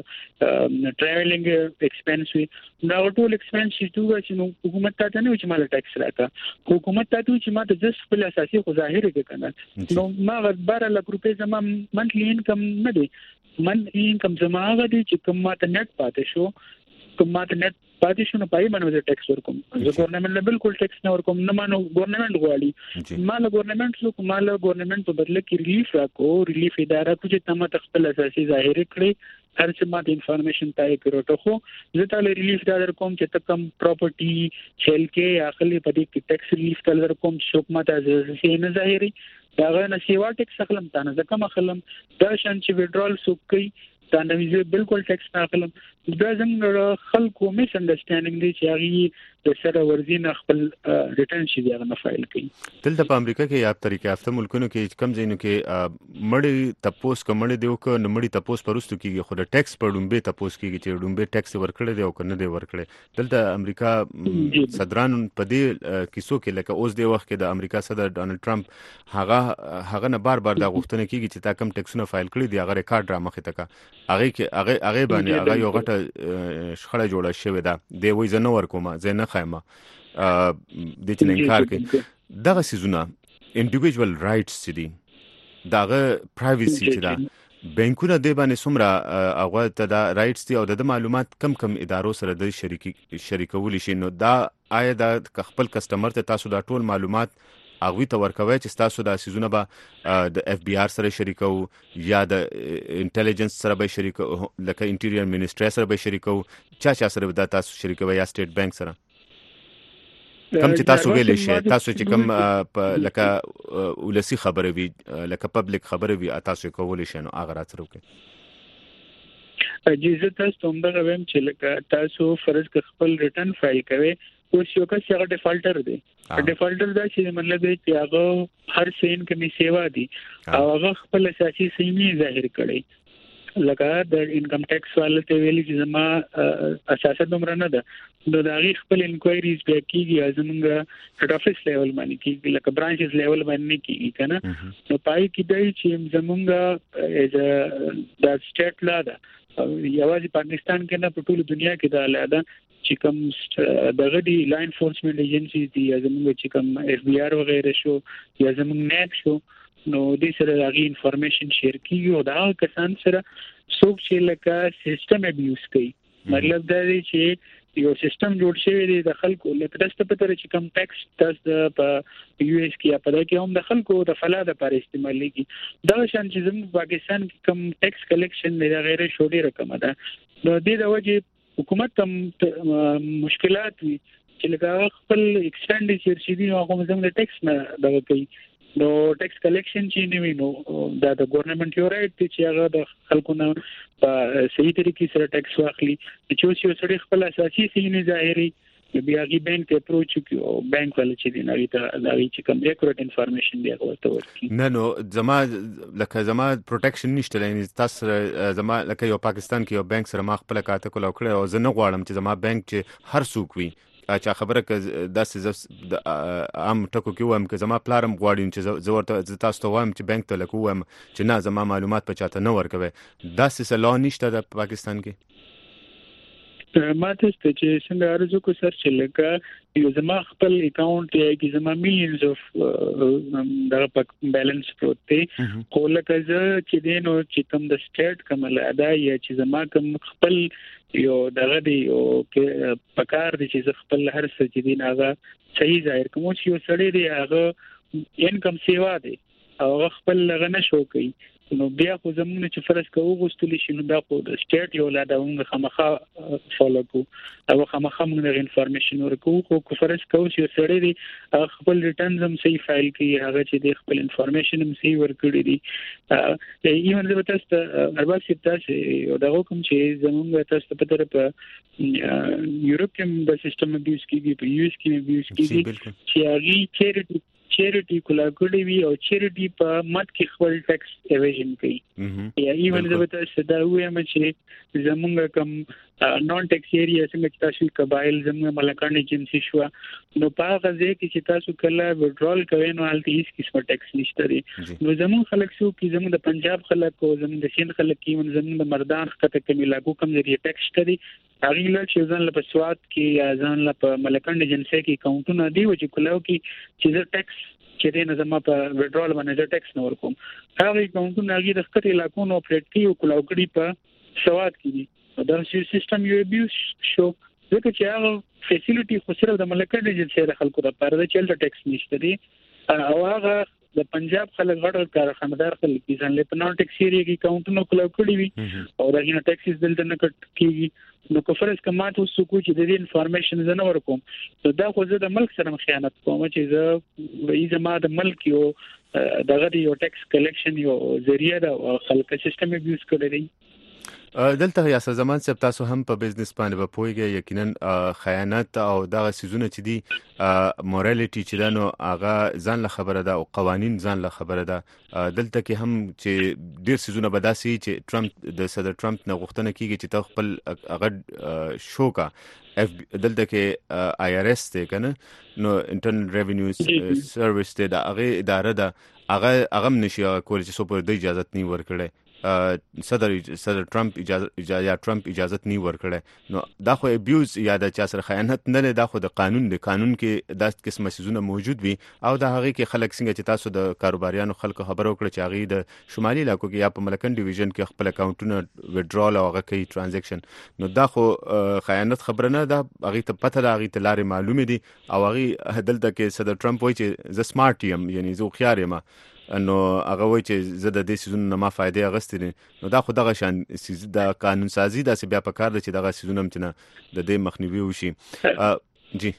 ټراولینګ ایکسپنس وي دا ټول ایکسپنس چې چې نو حکومت ته نه چې مال ټیکس راکا حکومت ته چې ما د جس خپل اساسي خو ظاهر کې کنه نو ما بار لک روپۍ زما منثلی انکم نه دی منثلی انکم زما هغه دی چې کوم ما ته نت پاتې شو کوم ما ته نت پاتې شو نه پای باندې ټیکس ورکوم زه ګورنمنت له بالکل ټیکس نه ورکوم نه مانو ګورنمنت غواړي مال ګورنمنت څو مال ګورنمنت په بدله کې ریلیف راکو ریلیف اداره کو چې تمه خپل اساسي ظاهر کړي هر څه ماته انفارمیشن تای کړو ته خو زه تعالی ریلیف در کوم چې تکم پراپرټي چل کې اخلي په دې کې ټیکس ریلیف در کوم شوک ماته اساسي نه ظاهري دا غو سیوا ټیکس اخلم تا نه ځکه مخلم دا شان چې وډرال سو کوي دا نه بالکل ټیکس نه اخلم دا څنګه خلکو میس انډرسټانډینګ دی چې هغه د سره ورزین خپل ریټرن شي دا نه فایل کوي دلته په امریکا کې یا طریقې افته ملکونو کې کم ځینو کې مړی تپوس کومړی دیو ک نو مړی تپوس پرستو کېږي خو د ټیکس په ډومبه تپوس کېږي چې ډومبه ټیکس ورکړي دی او کنه دی ورکړي دلته امریکا صدران په دې کیسو کې لکه اوس دی وخت کې د امریکا صدر ډانلډ ټرمپ هغه هغه نه بار بار دا غوښتنه کیږي چې تا کم ټیکسونه فایل کړي دی هغه ریکارډ را مخې تکا هغه کې هغه هغه باندې هغه یو غټه شخړه جوړه شوې ده د وې زنه ورکوما زنه خایمه د چې انکار کوي دغه سيزونه انډیویډوال رائټس دي دغه پرایویسي چې دا بانکونه د باندې سمره هغه ته دا رائټس دي او د معلومات کم کم ادارو سره د شریکي شریکول شي نو دا آیا د خپل کسٹمر ته تاسو دا ټول معلومات اغوی ته ورکوي چې تاسو د سيزونه به د اف بي ار سره شریکو یا د انټيليجنس سره به شریکو لکه انټيريور منسټري سره به شریکو چا چا سره به تاسو شریکوي یا سټیټ بانک سره کم چې تاسو ویلې شي تاسو چې کم لکه ولسی خبره وي لکه پبلک خبره وي تاسو کولای شئ نو هغه راځو کې اجازه تاسو هم دا ویم چې لکه تاسو فرض ک خپل ریټرن فایل کوي اوس یو کس هغه ډیفالټر دی ډیفالټر دا چې مطلب دی چې هغه هر سین کمی سیوا دی او هغه خپل اساسي سیمې ظاهر کړي لکه د انکم ټیکس والے ته ویلي چې زما اساسه دومره نه ده نو دا غي خپل انکوایریز به کیږي زمونږ هډ افیس لیول باندې کیږي لکه برانچز لیول باندې کیږي کنه نو پای کې دی چې زمونږ از د سټیټ لا ده یوازې پاکستان کې نه په ټول دنیا کې دا لاده چې کوم دغه دی لا انفورسمنت ایجنسی دی زمونږ چې کوم اف بی آر وغیرہ شو یا زمونږ نیک شو نو د سره هغه انفارمیشن شیر کیږي او دا کسان سره څوک چې لکه سیستم ابیوز کوي مطلب دا دی چې یو سیستم جوړ شوی دی د خلکو لکه داسته په تر چې کم ټیکس تاسو په یو اس کې په دا کې هم د خلکو د فلاده پر استعمال کیږي دا شان چې زموږ پاکستان کې کم ټیکس کلیکشن نه غیر شوډي رقم ده نو د دې د وجه حکومت هم مشکلات وي چې لکه خپل ایکسپنډیچر چې دی هغه زموږ د ټیکس نه دغه کوي نو ټیکس کلیکشن چې نیوي نو دا د ګورنمنت یو رائټ دی چې هغه د خلکو نه په صحیح طریقې سره ټیکس واخلي چې یو سړي خپل اساسي سینې ظاهري بیا غي بانک ته اپروچ کیو بانک ول چې دی نو ته دا چې کوم اکورټ انفارمیشن دی ورته ورکړي نه نو زما لکه زما پروټیکشن نشته لین تاسو زما لکه یو پاکستان کې یو بانک سره ما خپل کاته کول او کړو او زه نه غواړم چې زما بانک چې هر څوک وي اچھا خبره ک داسې د عام ټکو کې وایم ک زما پلارم غواړم چې زه ورته تاسو ته وایم چې بانک ته لکوم چې نه زما معلومات په چاته نه ورکوي داسې سلا نشته د پاکستان کې ماته ست چې څنګه ارزو کو سر چې لکه یو زما خپل اکاونټ دی چې زما میلیونز اف دا په بیلانس پروت دی خو لکه زه چې دینو چې کوم د سټیټ کوم ادا یا چې زما کوم خپل یو دغه دی او کې پکار دي چې خپل هر څه چې دین هغه صحیح ظاهر کوم چې یو سړی دی هغه انکم سیوا دی او خپل لغه نشو کوي نو بیا خو زمونږ چې فرض کوو غوښتل شي نو دا خو د سټیټ یو لاډاونګ خامخا فالو کو او خامخا موږ انفارمیشن ورکو خو فرض کوو چې سړی دی خپل ریټرنز هم صحیح فایل کوي هغه چې د خپل انفارمیشن هم صحیح ورکړي دي ایون زه تاسو ته ارباب چې تاسو دا کوم چې زمونږ تاسو په طرف یورپ کې د سیستم ابیوز کیږي په یو اس کې ابیوز کیږي چې هغه چیریټي چیریټي کولاګړي وی او چیریټي په مت کې خپل ټیکس ایویژن کوي یا ایون زه تاسو دا وایم چې زمونږ کوم نون ټیکس ایریا څنګه چې تاسو قبایل زمونږ ملکان ایجنسی شو نو په هغه ځای کې چې تاسو کله وډرال کوئ نو هلته هیڅ قسمه ټیکس نشته دی نو زمونږ خلک شو کې زمونږ د پنجاب خلک او زمونږ د سیند خلک کې زمونږ د مردان خطه کې لاګو کم ذریعہ ټیکس کوي هغه له چې ځان له پسواد کې یا ځان له ملکان ایجنسی کې اکاونټونه دی چې کلاو کې چې ټیکس چې دې نه زما په وډرال باندې ټیکس نه ورکوم هغه اکاونټونه هغه د خپل علاقونو اپریټ کوي او کلاو کړي په سواد کې دا سیستم یو ابیوز شو ځکه چې هغه فیسیلیټي خو صرف د ملکان ایجنسی د خلکو لپاره د چلته ټیکس نشته دی او هغه د پنجاب خلک غړ کارخانه‌دار خلک دي ځان له پناه ټیکس یې کې اکاونټونو کلاو کړي وي او دا نه ټیکس دلته نه کټ کیږي نو کفرس کمات وسو کو چې د دې انفارمیشن زنه ورکوم نو دا خو زه د ملک سره خیانت کوم چې زه ای زما د ملک یو دغه یو ټیکس کلیکشن یو ذریعہ د خلک سیستم ابیوز کړی دی دلته یا زمان صاحب تاسو هم په بزنس باندې په پویګه یقینا خیانت او دغه سيزونه چې دي مورالټي چې دنو هغه ځان له خبره ده او قوانين ځان له خبره ده دلته کې هم چې ډیر سيزونه بداسي چې ټرمپ د صدر ټرمپ نه غوښتنه کیږي چې ته خپل هغه شوکا اف دلته کې آی آر ایس ته کنه نو انټرنل ریوینیو سرویس ته دا هغه اداره ده هغه هغه نشي کول چې سو په اجازه نه ورکړي صدر صدر ټرمپ اجازه یا ټرمپ اجازه نه ورکړي نو دا خو ابیوز یا د چا سره خیانت نه دا خو د قانون د قانون کې داست قسمه سيزونه موجود وي او دا هغه کې خلک څنګه چې تاسو د کاروباریانو خلکو خبرو کړ چې هغه د شمالي علاقو کې یا په ملکن ډیویژن کې خپل اکاونټونه وډرال او هغه کوي ترانزیکشن نو دا خو خیانت خبره نه ده هغه ته پته ده هغه ته لارې معلومه دي او هغه دلته کې صدر ټرمپ وایي چې ز سمارټ یم یعنی زه خيار یم نو هغه وایي چې زه د دې سيزونو نه ما فائدې اغستې نو دا خو دغه شان سيز د قانون سازي د بیا په کار د چې دغه سيزونه متنه د دې مخنیوي وشي جی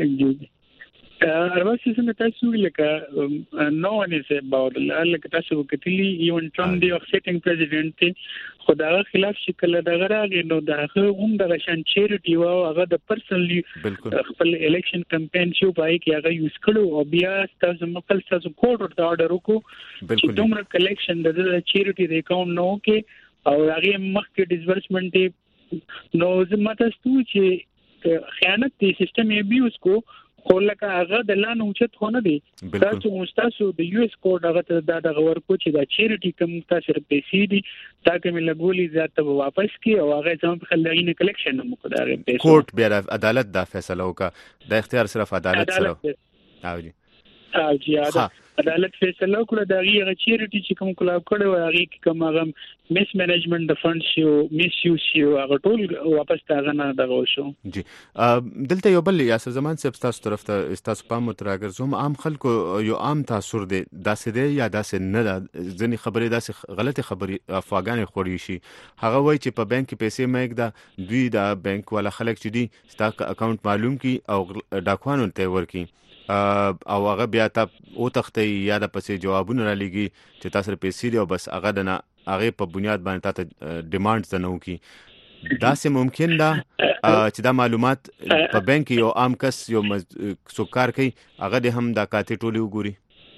اربع سيزونه تاسو لکه نو ون از اباوت لکه تاسو وکتلی ایون ټرمپ دی اف سیټینګ پریزیدنت خدای خلاف شکل دغه راغی نو دغه هم د شان چیریټي او هغه د پرسنلی خپل الیکشن کمپاین شو پای کې هغه یوز کړو او بیا تاسو مکل تاسو کوډ ورته آرډر وکړو چې دومره کلیکشن د چیریټي د اکاونټ نو کې او هغه مخکې ډیسبرسمنت نو زمته ستو چې خیانت دی سیستم یې بیوس کو خو لکه هغه د لانه اوچت خونه دی تاسو مستاسو د یو اس کوډ هغه د دغه ورکو چې د چیریټي کم تاسو پیسې دي تا کوم لګولي ذات واپس کی او هغه ځم په خلګینه کلیکشن مو کړه پیسې کوټ بیا عدالت دا فیصله وکړه د اختیار صرف عدالت سره او جی او جی عدالت فیصله وکړه دا غیره چیریټي چې کوم کلاو کړو هغه کوم هغه میس منیجمنت د فند شو میس یو شو هغه ټول واپس تاغه نه دغه شو جی دلته یو بل یاسر زمان صاحب تاسو طرف ته تاسو په متراګر زوم عام خلکو یو عام تاثر دی داسې دی یا داسې نه ځنی خبرې داسې غلطه خبرې افواګانې خوري شي هغه وایي چې په بانک کې پیسې مېګ دا دوی د بانک والا خلک چې دي سٹاک اکاونټ معلوم کی او ډاکوانو ته ورکی او هغه بیا ته او تختې یا د پسې جوابونه را لګي چې تاسو پیسې دی او بس هغه د هغه په بنیاد باندې تاسو ډیمانډز نه وکي دا سه ممکن ده چې دا معلومات په بانک یو عام کس یو څوکار کوي هغه د هم د کاته ټولي وګوري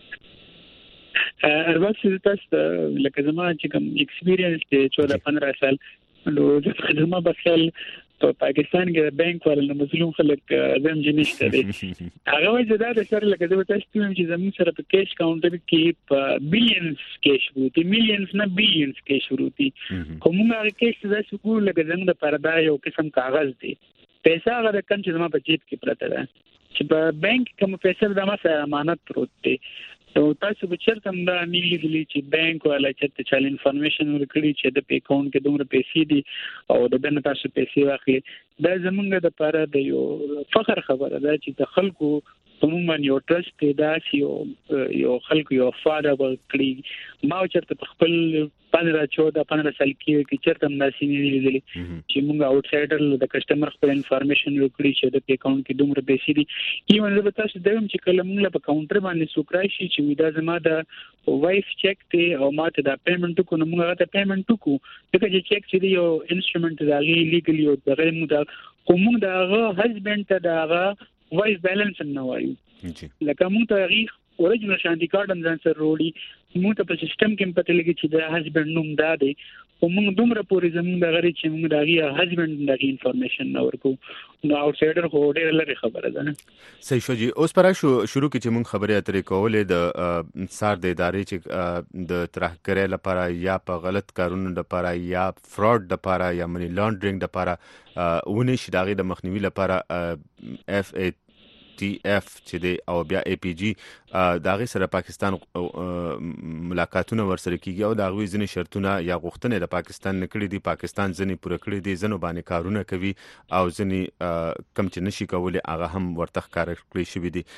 ارباب چې تاسو لکه زما چې کوم ایکسپیرینس دی چودہ پندرہ سال نو زما بخل په پاکستان کې بانک ولر مظلوم خلک زم جنشته دي هغه وایي دا د سره لکه زما تاسو چې زموږ سره په کیش کاونټر کې په بلینز کیش وروتي میلیونز نه بلینز کیش وروتي کومه هغه کیش د سکول لکه زموږ د پردا یو قسم کاغذ دی پیسې هغه د کم چې زما په جیب کې پراته ده چې په بانک کوم پیسې د ما سره امانت پروت دي نو تاسو به چرته هم دا نیلی دي چې بانک والا چې چل انفارمیشن ورکړي چې د اکاونټ کې دومره پیسې دي او د دنه تاسو پیسې واخلي دا زمونږ د پاره د یو فخر خبره ده چې د خلکو عموما یو ټرست پیدا شي او یو خلکو یو فاده ورکړي ما چرته خپل پندرہ چودہ پندرہ سال کې چرته هم ناسي نه لیدلې چې موږ آوټسایډر د کسٹمر خپل انفارمیشن ورکړي چې د اکاونټ کې دومره پیسې دي ایون زه تاسو دغه چې کله موږ په کاونټر باندې سوکرای شي چې دا زما د وایف چیک ته او ماته د پیمنټ کو نو موږ ته پیمنټ کو دغه چې چیک چې یو انسټرومنت دغه لیګلی او دغه موږ کوم دغه هسبند ته دغه وایس بیلانس نه وایو لکه موږ ته غیخ اوریجنل شانتي کارت هم ځان سره وروړي موږ ته په سیستم کې پته لګي چې د هسبند نوم دا دی او موږ دومره پورې زموږ د غری چې موږ دغه هسبند دغه انفارمیشن نو ورکو نو آوټسایډر خو ډېر لري خبره ده نه صحیح شو جی اوس پر شو شروع کې چې موږ خبرې اترې کولې د سار د ادارې چې د ترهګرۍ لپاره یا په غلط کارونو لپاره یا فراډ لپاره یا منی لانډرینګ لپاره ونی شي دغه د مخنیوي لپاره اف ای ټي اف چې دی او بیا ای پی جی دا غي سره پاکستان ملاقاتونه ورسره کیږي او دا غوي ځنی شرطونه یا غوښتنې د پاکستان نکړي دي پاکستان ځنی پوره کړی دي ځنو باندې کارونه کوي او ځنی کم چې نشي کولای هغه هم ورته ښکار کړی شوی دي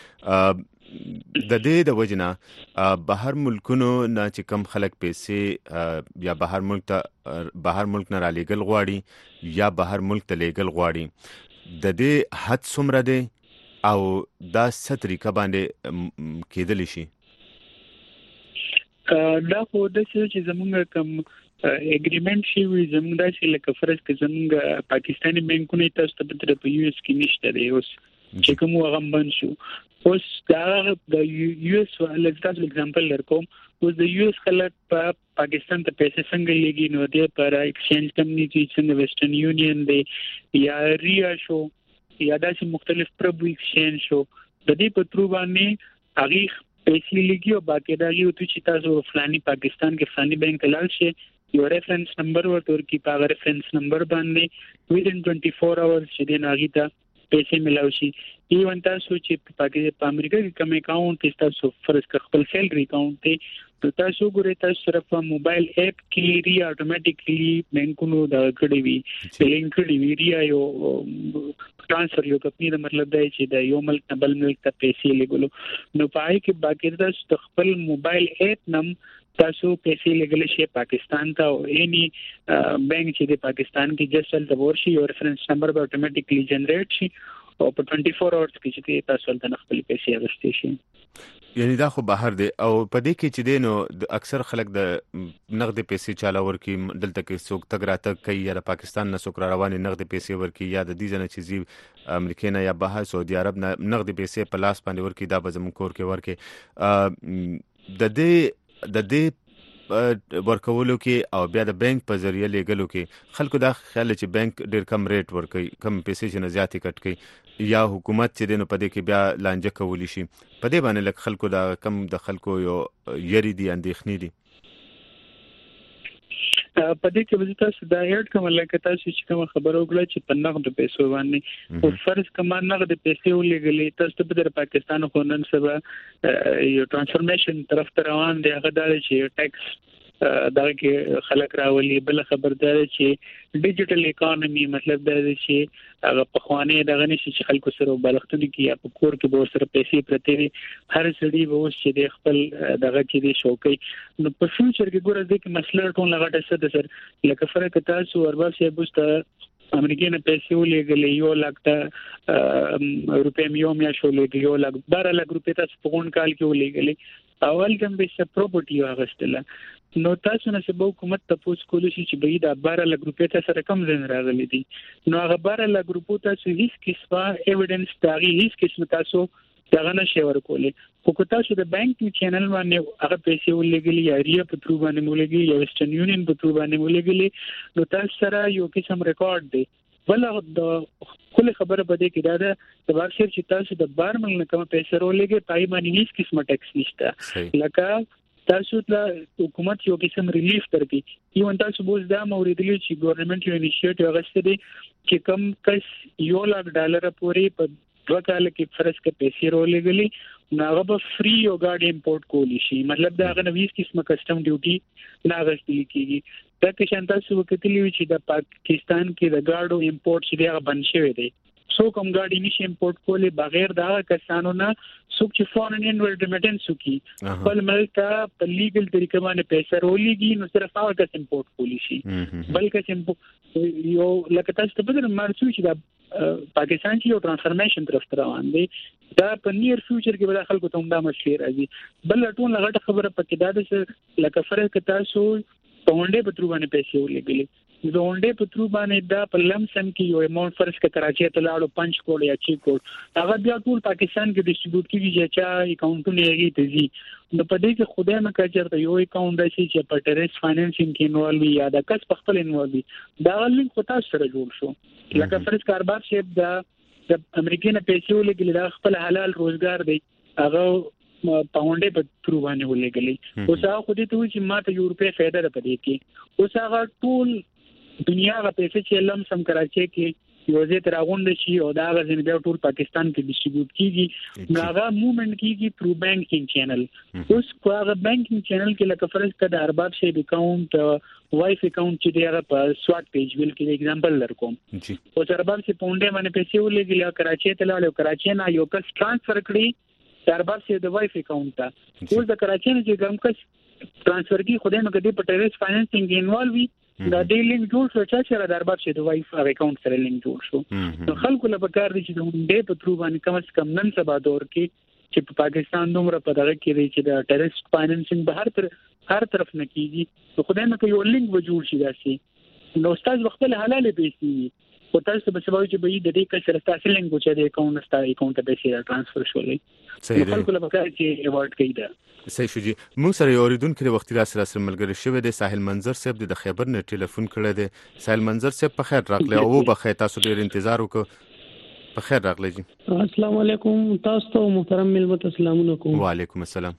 د دې د وجنه بهر ملکونو نه چې کم خلک پیسې یا بهر ملک ته بهر ملک نه را لېګل غواړي یا بهر ملک ته لېګل غواړي د دې حد څومره دی او دا څه طریقه باندې کېدلی شي دا خو د څه چې زموږ کوم اګریمنت شي وي زموږ د څه لکه فرض کې زموږ پاکستاني بانکونه تاسو ته په یو اس کې نشته دی اوس چې کوم هغه بند شو اوس دا د یو اس لکه تاسو اگزامپل لرکوم اوس د یو اس خلک په پاکستان ته پیسې څنګه لګي نو د پر ایکسچینج کمیونټي څنګه ویسټرن یونین دی یا ریا شو یا داسې مختلف پربو ایکسچینج شو د دې په ترو باندې هغه پیسې لګي او باقي دا یو چې تاسو فلاني پاکستان کې فلاني بانک لاله شي یو ریفرنس نمبر ورته کی په ریفرنس نمبر باندې within twenty-four hours چې د ناغیتا پیسې ملاوي شي ایون تاسو چې په امریکا کې کوم اکاونټ تاسو فرض کړ خپل سیلري اکاونټ ته تاسو ګورئ تاسو سره په موبایل اپ کې ری اتوماتیکلی بانکونو دا کړی وي لینک کړی وي ری یو ټرانسفر یو کپنی دا مطلب دی چې د یو ملک نه بل ملک ته پیسې لګولو نو پای کې باقی تاسو خپل موبایل اپ نم تاسو پیسې لګل شي پاکستان ته او اني بانک چې د پاکستان کې جسل د ورشي یو ریفرنس نمبر به اتوماتیکلی جنریټ شي او په twenty-four hours کې چې تاسو ته خپل پیسې اغستې شي یعنی دا خو بهر دی او په دې کې چې دینو د اکثر خلک د نقد پیسې چاله ورکی دلته کې څوک تګ راته کوي یا د پاکستان نه څوک را رواني نقد پیسې ورکی یا د دې ځنه چې زی امریکا نه یا بهر سعودي عرب نه نقد پیسې په لاس باندې ورکی دا به زموږ کور کې ورکی د دې د دې ورکولو کې او بیا د بانک په ذریعہ لګلو کې خلکو دا خیال چې بانک ډیر کم ریټ ورکوي کم پیسې چې نه زیاتې کټ کوي یا حکومت چې دینو په دې کې بیا لانجه کولی شي په دې باندې لک خلکو دا کم د خلکو یو یری دي اندېښنې دي په دې کې به تاسو دا هیډ کوم لکه تاسو چې کوم خبرو وکړه چې په نقد پیسو باندې او فرض کما نقد پیسې ولګلې تاسو په د پاکستان خو نن سبا یو ترانسفورمیشن طرف ته روان دی هغه دا چې ټیکس دا کې خلک راولي بل خبردار چې ډیجیټل اکانومي مطلب دا دی چې هغه په خوانې دغه نشي چې خلکو سره بلختونی کې یا په کور کې به سره پیسې پرته هر سړي به اوس چې د خپل دغه کې دی شوکې نو په فیوچر کې ګوره دې کې مسله ټول لغټه څه ده سر لکه فرق تاسو ارباب صاحب واست امریکای نه پیسې ولېږلې یو لک ته روپې یو میا شو لګي یو لک بارہ لک روپې تاسو په اون کال کې ولېږلې اول کوم به څه پراپرټي واغستله نو تاسو نه سبا حکومت تاسو کولای شي چې به دا بارہ لک روپې تاسو سره کم زین راغلي دي نو هغه بارہ لک روپې تاسو هیڅ قسمه ایویډنس تاغي هیڅ قسمه تاسو څنګه نشي ورکولې خو تاسو د بانکینګ چینل باندې هغه پیسې ولګلې یا ریه په ترو باندې ولګلې یا ویسټرن یونین په ترو باندې ولګلې نو تاسو سره یو قسم ریکارډ دی بل د کله خبره بده کې دا د واکسر چې تاسو د بار مل نه کوم پیسې ورولګي پای باندې هیڅ قسمه ټیکس نشته لکه تاسو ته حکومت یو قسم ریلیف درکې یو تاسو بوز دا موریدلی چې ګورنمنت یو انیشیټیو غوښته دي چې کم کس یو لک ډالر پورې په دوه کال کې فرض کې پیسې ورولګلي نو هغه به فری یو ګاډي امپورټ کولی شي مطلب دا هغه نوې قسمه کسٹم ډیوټي نه غوښتل کیږي دا چې شانتا سو وکټلی چې د پاکستان کې د ګاډو امپورټ چې هغه بند شوی دی سو کوم ګاډي نشي امپورټ کولې بغیر دا کسانو نه څوک چې فورن انویل ریمیټنس وکي بل ملک په لیګل طریقه باندې پیسې ورولېږي نو صرف هغه کس امپورټ کولی شي بلکې یو لکه تاسو ته بدر مرسو چې دا پاکستان کې یو ترانسفورمیشن طرف ته روان دی دا په نیر فیوچر کې به خلکو ته هم دا مشکل راځي بل ټول غټه خبره پکې دا ده لکه فرض ک تاسو پاونډې په ترو باندې پیسې ولګلې د اونډې په ترو باندې دا په لمسم کې یو اماونټ فرض ک کراچي ته لاړو پنځ کوډ یا چی کوډ هغه بیا ټول پاکستان کې ډیسټریبیوټ کیږي چې چا اکاونټونه یې تیزي نو په دې کې خدای نه کچرته یو اکاونټ راشي چې په ټیرس فاینانسینګ کې انوالو یا د کس په خپل انوالو دا لینک خو تاسو سره جوړ شو لکه فرض کاربار شپ دا د امریکای نه پیسې ولګل دا خپل حلال روزګار دی هغه پاونډې په ترو باندې ولګلې اوس هغه خو دې ته چې ماته یو روپے فائدہ ده پدې کې اوس هغه ټول دنیا غا پیسې چې لم سم کراچي کې یو ځای تر غونډ شي او دا غزن بیا ټول پاکستان کې ډیسټریبیوټ کیږي ناغه موومېنټ کیږي تھرو بانکینګ چینل اوس هغه بانکینګ چینل کې لکه فرض کړه د ارباب شي اکاونټ وایف اکاونټ چې دی هغه په سوات پیج ویل کې example درکوم او ارباب شي پونډه باندې پیسې ولګي کراچي ته لاړو کراچي نه یو کس ټرانسفر کړی ارباب شي د وایف اکاونټ ته اوس د کراچي نه چې کوم کس ټرانسفر کی خدای مګ دې په ټیرس فاینانسینګ انوالوي دا دې لینک جوړ شو چې سره دربار شي د وایف اکاونټ سره لینک جوړ شو نو خلکو له پکار دي چې د دې په ترو باندې کم از کم نن سبا دور کې چې په پاکستان دومره په دغه کې دی چې د ټیرس فاینانسینګ به هر تر هر طرف نه کیږي نو خدای مکه یو لینک به جوړ شي داسي نو استاد خپل حلال پیسې او تاسو به سبا چې به د دې کسر تاسو لینک چې د اکاونټ ستا اکاونټ ته پیسې ټرانسفر شولې صحیح خلکو له پکار چې ایوارډ کیده صحیح شو جی موږ سره یو اوریدونکو د وختي را سره ملګری شوی دی ساحل منظر صاحب د خیبر نه ټلیفون کړی دی ساحل منظر صاحب په خیر راغلی او په خیر تاسو ډیر انتظار وکړو په خیر راغلی جی السلام علیکم تاسو ته محترم ملمت السلام علیکم وعلیکم السلام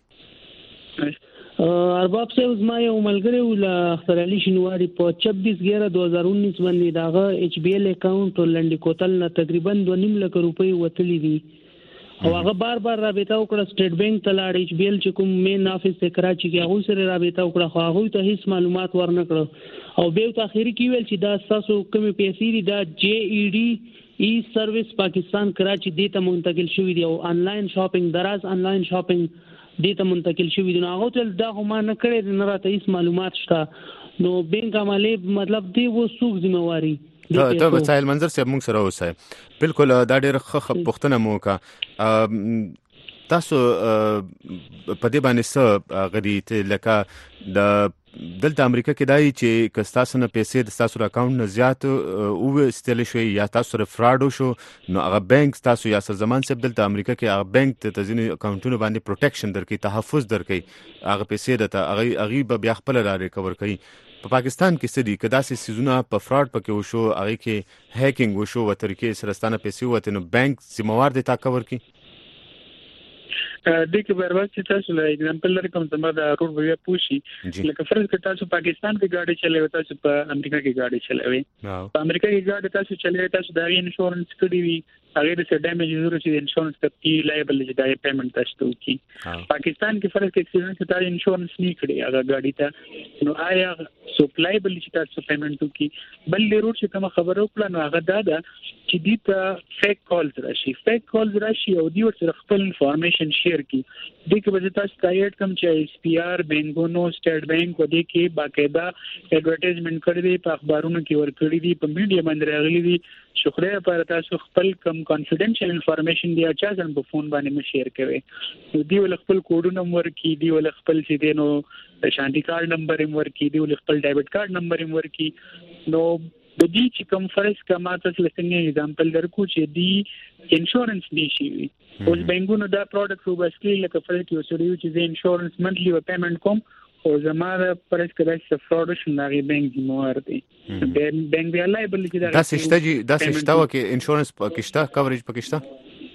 ارباب صاحب زما یو ملګری ول اختر علي شنواری په छब्बीस ग्यारह दो हज़ार उन्नीस باندې داغه ایچ بی ایل اکاونټ ولندې کوتل نه تقریبا دو نیم لک روپۍ وتلې دي او هغه بار بار رابطه وکړه سټیټ بانک ته لاړ ایچ بی ایل چې کوم مین افیس ته کراچي کې هغه سره رابطه وکړه خو هغه ته هیڅ معلومات ورنکړه او به ته اخیری کې ویل چې دا تاسو کومې پیسې دي دا جی ای ډی ای سرویس پاکستان کراچي دې ته منتقل شوې دي او آنلاین شاپینګ دراز آنلاین شاپینګ دې ته منتقل شوی دی نو هغه ته دا هم نه کړی نه راته هیڅ معلومات شته نو بینک عملی مطلب دی و سوق ذمہواری ته په ساحل منظر صاحب موږ سره اوسه بالکل دا ډېر ښه پښتنه مو کا تاسو په دې باندې څه غړي ته لکه د دلته امریکا کې دای چې کستاسو نه پیسې د تاسو اکاونټ نه زیات او استل شوی یا تاسو سره فراډ شو نو هغه بانک تاسو یا سر زمان سب دلته امریکا کې هغه بانک ته ځینې اکاونټونو باندې پروټیکشن درکې تحفظ درکې هغه پیسې دته هغه هغه بیا خپل را ریکور کوي په پاکستان کې سدي کدا سي سيزونه په فراډ پکې وشو هغه کې هیکینګ وشو و طریقې سرستانه پیسې وته نو بانک ذمہوار دي تا کور کی د کې برابر چې تاسو له اگزامپل لري کوم څه د روډ ویا پوشي لکه فرض کړه تاسو پاکستان کې گاډي چلوي تاسو په امریکا کې گاډي چلوي په امریکا کې گاډي تاسو چلوي تاسو د انشورنس کړی وي هغه د څه ډیمیج ضرورت چې انشورنس ته پی لایبل چې د پیمنٹ تاسو کوي پاکستان کې فرض کې اکسیډنټ ته انشورنس نه کړی هغه گاډي ته نو آیا سپلای بل چې تاسو پیمنٹ کوي بل ضرورت چې کوم خبرو پلان هغه دا ده چې دې ته فیک کالز راشي فیک کالز راشي او دې ورته خپل انفارمیشن شیر کی د کې به تاسو تایید کوم چې ایس پی آر بینګونو سټیټ بانک و دې کې باقاعده ایڈورټایزمنٹ کړی دی په اخبارونو کې ورکړی دی په میډیا باندې راغلي دي شکریہ پر تاسو خپل کم کانفیډنشل انفارمیشن دی اچھا ځن په فون باندې مې شیر کوي دی ول خپل کوډونه ورکړي دی ول خپل چې دینو شانتي کارت نمبر هم ورکړي دی ول خپل ډیبټ کارت نمبر هم ورکړي نو د دې چې کوم فرض کما تاسو لسنګ اگزامپل درکو چې دی انشورنس دی شي اوس بینګونو دا پروډکټ وباسکلی لکه فرض کې وسړي چې انشورنس منتلی و پیمنٹ کوم او زماره فرض کړه چې فراډ شناري بانک موار دی بانک بیا لایبل چې دا سشتاجي دا سشتا وکي انشورنس پاکستان کوریج پاکستان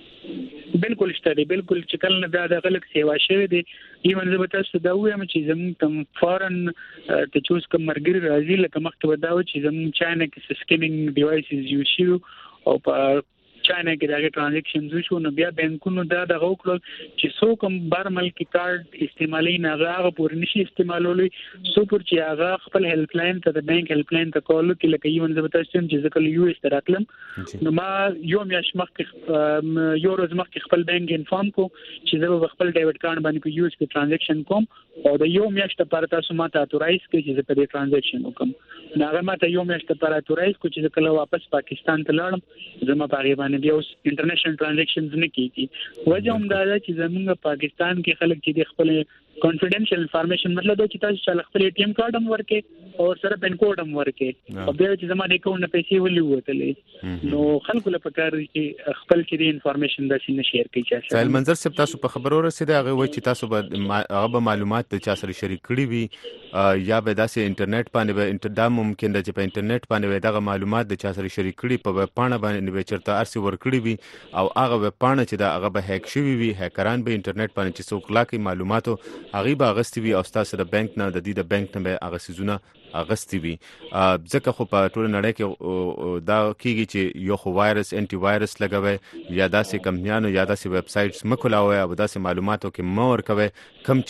بالکل شته بالکل چې کله نه دا غلط سیوا شوی دی ایون زه به تاسو دا وایم چې زموږ تم فورن ته چوز کوم مرګري راځي لکه مخکې دا و چې زموږ چاینا کې سکینینګ ډیوایسز یو شي او په چاینا کې دا ټرانزیکشنز شو نو بیا بانکونو دا د غوکړو چې سو کوم بار ملکی کارت استعمالي نه هغه پور نشي استعمالولي سو پر چې هغه خپل هیلپ لاین ته د بانک هیلپ لاین ته کول کې لکه ایون زه به تاسو چې ځکه یو اس تراتلم نو ما یو میاش مخکې یو ورځ مخکې خپل بانک انفارم کو چې زه خپل ډیبټ کارت باندې په یو اس کې ټرانزیکشن کوم او د یو میاشت لپاره تاسو ماته اتورایز کړئ چې زه په دې ټرانزیکشن وکم ناغه ماته یو میاشت لپاره اتورایز کو چې کله واپس پاکستان ته لاړم زما په غیبانه بیا اوس انټرنیشنل ټرانزیکشنز نه کیږي وجه هم دا ده چې زموږ پاکستان کې خلک چې خپل کانفیډنشل انفارمیشن مطلب دا چې تاسو چې خپل اے ټی ایم کارت هم ورکې او سره پین کوډ هم ورکې او بیا چې زما د اکاونټ نه پیسې ولي وته نو خلکو له پکار چې خپل کې انفارمیشن د سینې شیر کوي چې سایل منظر سپ تاسو په خبرو رسیدای هغه وایي چې تاسو به هغه معلومات د چا سره شریک کړی وي یا به داسې انټرنیټ باندې به انټردا ممکن ده چې په انټرنیټ باندې دغه معلومات د چا سره شریک کړي په ویب پاڼه باندې به چرته ارسي ورکړي وي او هغه ویب پاڼه چې دا هغه به هیک شوی وي هکران به انټرنیټ باندې چې څوک لاکي معلوماتو هغه به اغستی وي او تاسو د بانک نه د دې د بانک نه هغه سيزونه اغستی وي ځکه خو په ټول نړۍ کې دا کیږي چې یو خو وایرس انټي وایرس لګوي یا داسې کمپنیانو یا داسې ویب سایټس مکولاوي او داسې معلوماتو کې مور کوي کم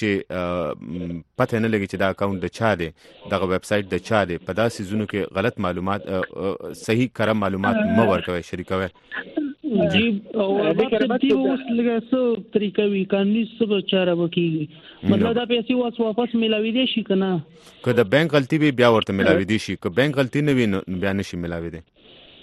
چې پته نه لګي چې دا اکاونټ د چا دی دغه ویب سایټ د چا دی په داسې زونو کې غلط معلومات صحیح کره معلومات مو ورکوي شریکوي جی او هغه د اوس لږه څه طریقه وی قانوني څه چاره وکړي مطلب دا پیسې واس واپس ملاوي دي شي کنه که د بانک غلطي وي بیا ورته ملاوي دي شي که بانک غلطي نه وي بیا نشي ملاوي دي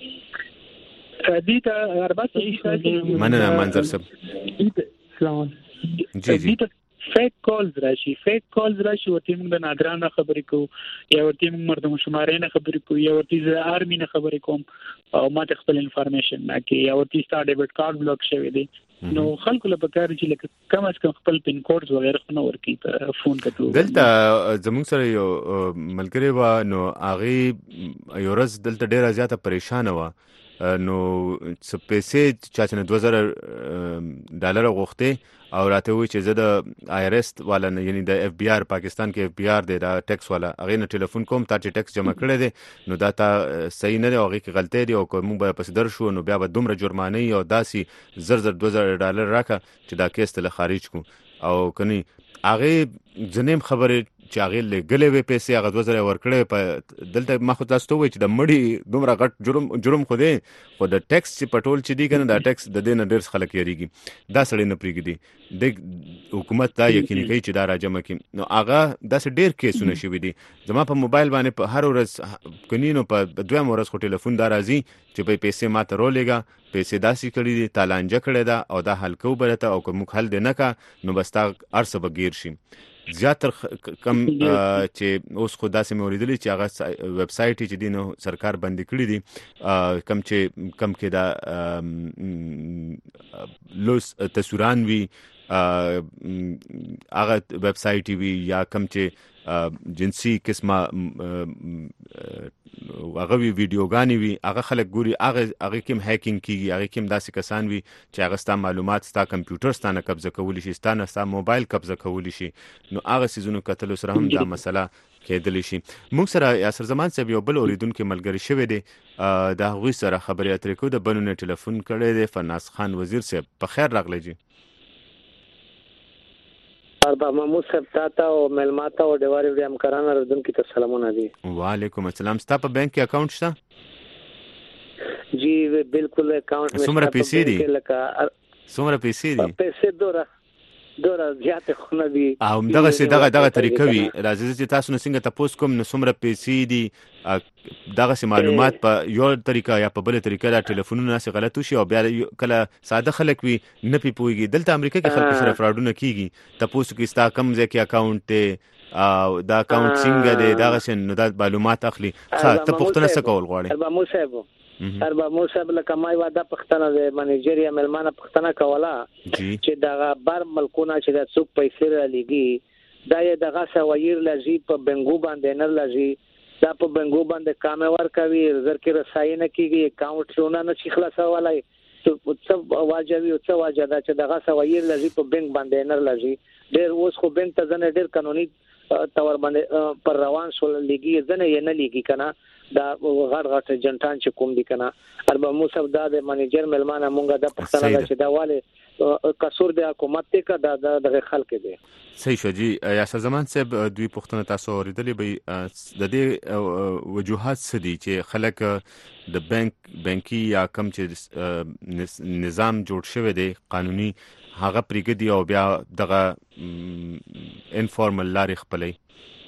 دي ته اربعه مننه منظر صاحب سلام جی جی فیک کالز راشي فیک کالز راشي ورته موږ د ناګرانه خبرې کوو یا ورته موږ مرده شمارې نه خبرې کوو یا ورته ز آرمي نه خبرې کوم او ماته خپل انفارمیشن نه کې یا ورته ستاره ډیبټ کارت بلاک شوی دی نو خلکو له پکار چې لکه کم از کم خپل پین کوډز وغیرہ خو نه ورکی په فون کتو دلته زموږ سره یو ملګری و نو هغه یو ورځ دلته ډیره زیاته پریشان و نو څه پیسې چا چې دوه زره ډالر غوښته او راته وی چې زه د آی آر ایس والا نه یعنی د اف بی آر پاکستان کې اف بی آر دی دا ټیکس والا هغه نه ټلیفون کوم تا چې ټیکس جمع کړی دی نو دا تا صحیح نه دی هغه کې غلطی دی او کوم به پس در شو نو بیا به دومره جرمانه او داسي زر زر دوه زره ډالر راکا چې دا کیس ته خارج کو او کني هغه ځنیم خبره چې هغه لګلې وې پیسې هغه دوه زره ورکړې په دلته ما خو تاسو ته وایي چې د مړی دومره غټ جرم جرم خو دی خو د ټیکس چې پټول چې دی کنه دا ټیکس د دې نه ډېر خلک یریږي دا سړی نه پریږدي د حکومت دا یقیني کوي چې دا راجمه کوي نو هغه داسې ډېر کیسونه شوي دي زما په موبایل باندې په هر ورځ کنینو په دویم ورځ خو ټلیفون دا راځي چې په پیسې ماته رولېږه پیسې داسې کړي دي تالانجه کړې ده او دا حل کو برته او کوم حل دی نه کا نو بس تا ارسه بغیر شي زیاتر کم چې اوس خو داسې مې اوریدلې چې هغه ویب سایټ چې دی نو سرکار بندي کړی دي کم چې کم کې دا لوس تصویران وی هغه ویب سایټ وی یا کم چې جنسي قسمه هغه وی ویډیوګانی وی هغه خلک ګوري هغه هغه کوم هیکینګ کیږي هغه کوم داسې کسان وی چې هغه ستا معلومات ستا کمپیوټر ستانه قبضه کولی شي ستانه ستا موبایل قبضه کولی شي نو هغه سيزونو کتل سره هم دا مسله کېدلی شي موږ سره یاسر زمان صاحب یو بل اوریدونکو ملګری شوی دی د هغوی سره خبرې اترې کو د بنونه ټلیفون کړی دی فناس خان وزیر صاحب په خیر راغلی جی اربا محمود صاحب تاته او ملماته او دیواری وړي همکارانو ردونکو ته سلامونه دي وعلیکم السلام ستا په بانک کې اکاونټ شته جی بالکل اکاونټ مې څومره پیسې دي څومره پیسې دي پیسې دوره دوره زیات خو نه دي او دغه څه دغه دغه طریقې وي راځي چې تاسو نو څنګه تاسو کوم نو څومره پیسې دي دغه څه معلومات په یو طریقه یا په بل طریقه دا ټلیفونونه سره غلط شي او بیا کله ساده خلک وي نه پیپويږي دلته امریکا کې خلک سره فراډونه کیږي تاسو کې ستا کم ځکه اکاونټ ته او دا اکاونټ څنګه دی دغه څه نو دا معلومات اخلي ښه ته پوښتنه څه کول غواړې اربا مو صاحب اربا مو صاحب لکه ما یو دا پښتنه د منیجر یا ملمانه پښتنه کوله چې دا بار ملکونه چې د څوک پیسې را لګي دا یې دغه سویر لږی په بنګو باندې نه لږی دا په بنګو باندې کام ور کوي زر کې رسای نه کیږي اکاونټ شونه نه شي خلاصولای څه واجبي او څه واجب چې دغه سویر لږی په بنک باندې نه لږی ډېر اوس خو بنک ته ځنه ډېر قانوني تور باندې پر روان شول لګي ځنه یې نه لګي کنه دا غړ غړ جنټان چې کوم دي کنه اربا مو صاحب دا د منیجر ملمانه مونږه د پښتنه چې دا والے قصور د حکومت ته کا د خلک دی صحیح شو جی یاسر زمان صاحب دوی پښتنه تاسو اوریدلې به د دې وجوهات څه دي چې خلک د بانک بانکي یا کم چې نظام جوړ شوی دی قانوني هغه پریګدي او بیا دغه انفارمل لارې خپلې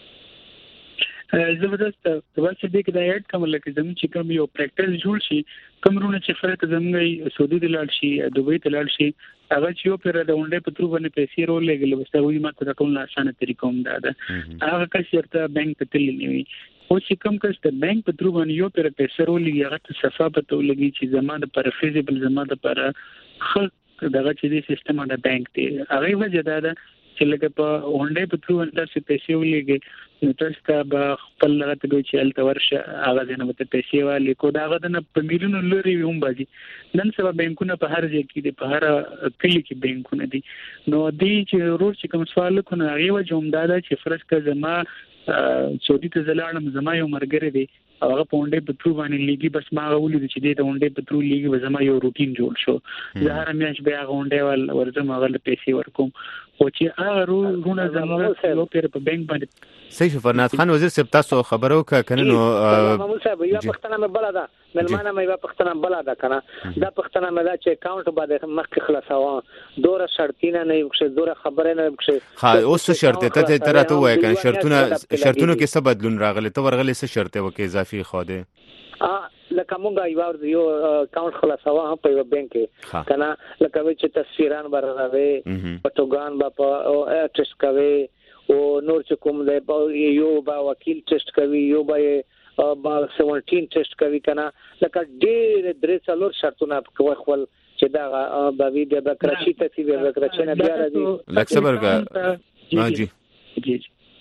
زبردست تاسو دې کې دا اډ کوم لکه زموږ چې کوم یو پریکټیس جوړ شي کومرونه چې فرق زموږ سعودي د لاړ شي دوبۍ ته لاړ شي هغه چې یو پر د اونډې په تر باندې پیسې رول لګل بس دا وایي ماته کوم آسانه طریقوم دا ده هغه کس یې بانک ته تللی وي او چې کوم کس د بانک په تر باندې یو پر پیسې رول لګي هغه ته صفه پته ولګي چې زماده پر فیزیبل زماده پر خل دغه چې د سیستم د بانک دی هغه وجه دا ده چې لکه په اونډې په تر باندې څه پیسې ولګي نو تاسو ته به خپل لغه ته دوی چې الته ورشه هغه دنه مته پیسې والی کو دا هغه د په میلیونو لوري هم باندي نن سبا بانکونه په هر ځای کې دي په هر کلی کې بانکونه دي نو دی چې ورور چې کوم سوال کو نه هغه وجه هم دا چې فرض کا زما سعودي ته زلاړم زما یو مرګره دی هغه پونډې په تر باندې لګي بس ما غوولې چې دې ته پونډې په تر لګي به زما یو روټین جوړ شو زه هر میاش بیا غونډې ول ورته ما غل پیسې ورکوم او چې هغه رونه زما یو پیر په بانک باندې صحیح فرناز خان وزیر صاحب تاسو خبرو ک کنه نو محمود صاحب یو پښتنه مې بل ده ملمانه مې یو پښتنه بل ده کنه دا پښتنه مې دا چې اکاونټ باندې مخکې خلاصاوه دوره شرطینه نه یو څه دوره خبره نه یو ها اوس شرط ته ته راته وای کنه شرطونه شرطونو کې څه بدلون راغلی ته ورغلی څه شرط وکي اضافي خو ده ا لکه مونږه یو اکاونټ خلاصاوه په یو بانک کې کنه لکه چې تصویران برابرې فوټوګان با په ټیسټ کوي او نور چې کوم دی یو با وکیل ټیسټ کوي یو با با سیونټین ټیسټ کوي کنه لکه ډېر درې څلور شرطونه کوي خپل چې دا به وی د بکرچی ته سی د بکرچی نه بیا راځي لکه صبرګه ها جی جی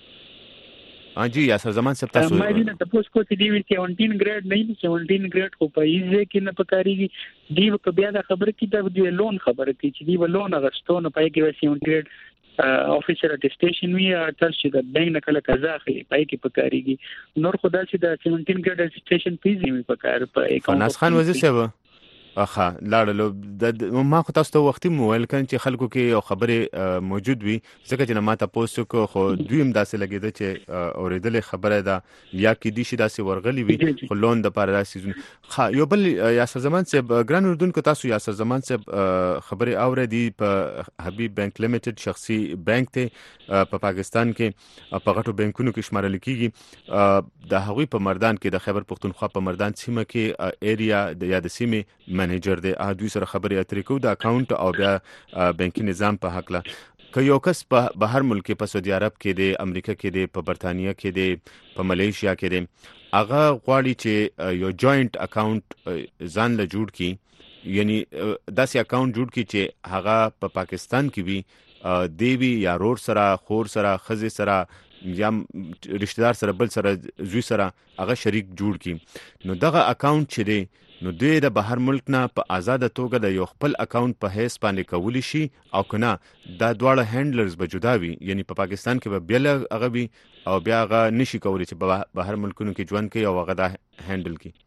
ها جی یاسر زمان صاحب تاسو ما دې ته پوس کو چې دی سیونټین ګریډ نه سیونټین ګریډ خو په ایزه کې نه پکاريږي دی په بیا د خبره کې د لون خبره کې چې دی لون غشتونه پای کې سیونټین ګریډ افیسر اټیسټیشن وی تاسو چې د بانک نه کله قضا اخلي پای کې پکاريږي نور خدا چې د سیونټین ګریډ اټیسټیشن فیز نیمه پکار په فناس خان وزیر صاحب اخه لاړل د ما خو تاسو ته وختي موبایل کن چې خلکو کې یو خبره موجود وي ځکه چې ما ته پوسټ کو خو دویم داسې لګیده چې اوریدل خبره ده یا کې دي شي داسې ورغلی وي خو لون د پاره داسې خا یو بل یاسر زمان صاحب ګران اردن کو تاسو یاسر زمان صاحب خبره اوریدي په حبیب بانک لیمیټډ شخصي بانک ته په پاکستان کې په غټو بانکونو کې شمارل کیږي د هغوی په مردان کې د خیبر پختونخوا په مردان سیمه کې ایریا د یاد سیمه منیجر دی ا دوی سره خبرې اترې کو د اکاونټ او بیا بانکي نظام په حق لا که یو کس په بهر ملک په سعودي عرب کې دی امریکا کې دی په برتانیا کې دی په ملیشیا کې دی هغه غواړي چې یو جوائنٹ اکاونټ ځان له جوړ کی یعنی داسې اکاونټ جوړ کی چې هغه په پاکستان کې وي دیوی یا رور سره خور سره خزي سره یا رشتہ دار سره بل سره زوی سره هغه شریک جوړ کی نو دغه اکاونټ چې دی نو دوی د بهر ملک نه په آزاد توګه د یو خپل اکاونټ په هیڅ باندې کولی شي او کنه دا دواړه هینډلرز به جدا وي یعنی په پاکستان کې به بل هغه وي او بیا هغه نشي کولی چې په بهر ملکونو کې ژوند کوي او هغه دا هینډل کوي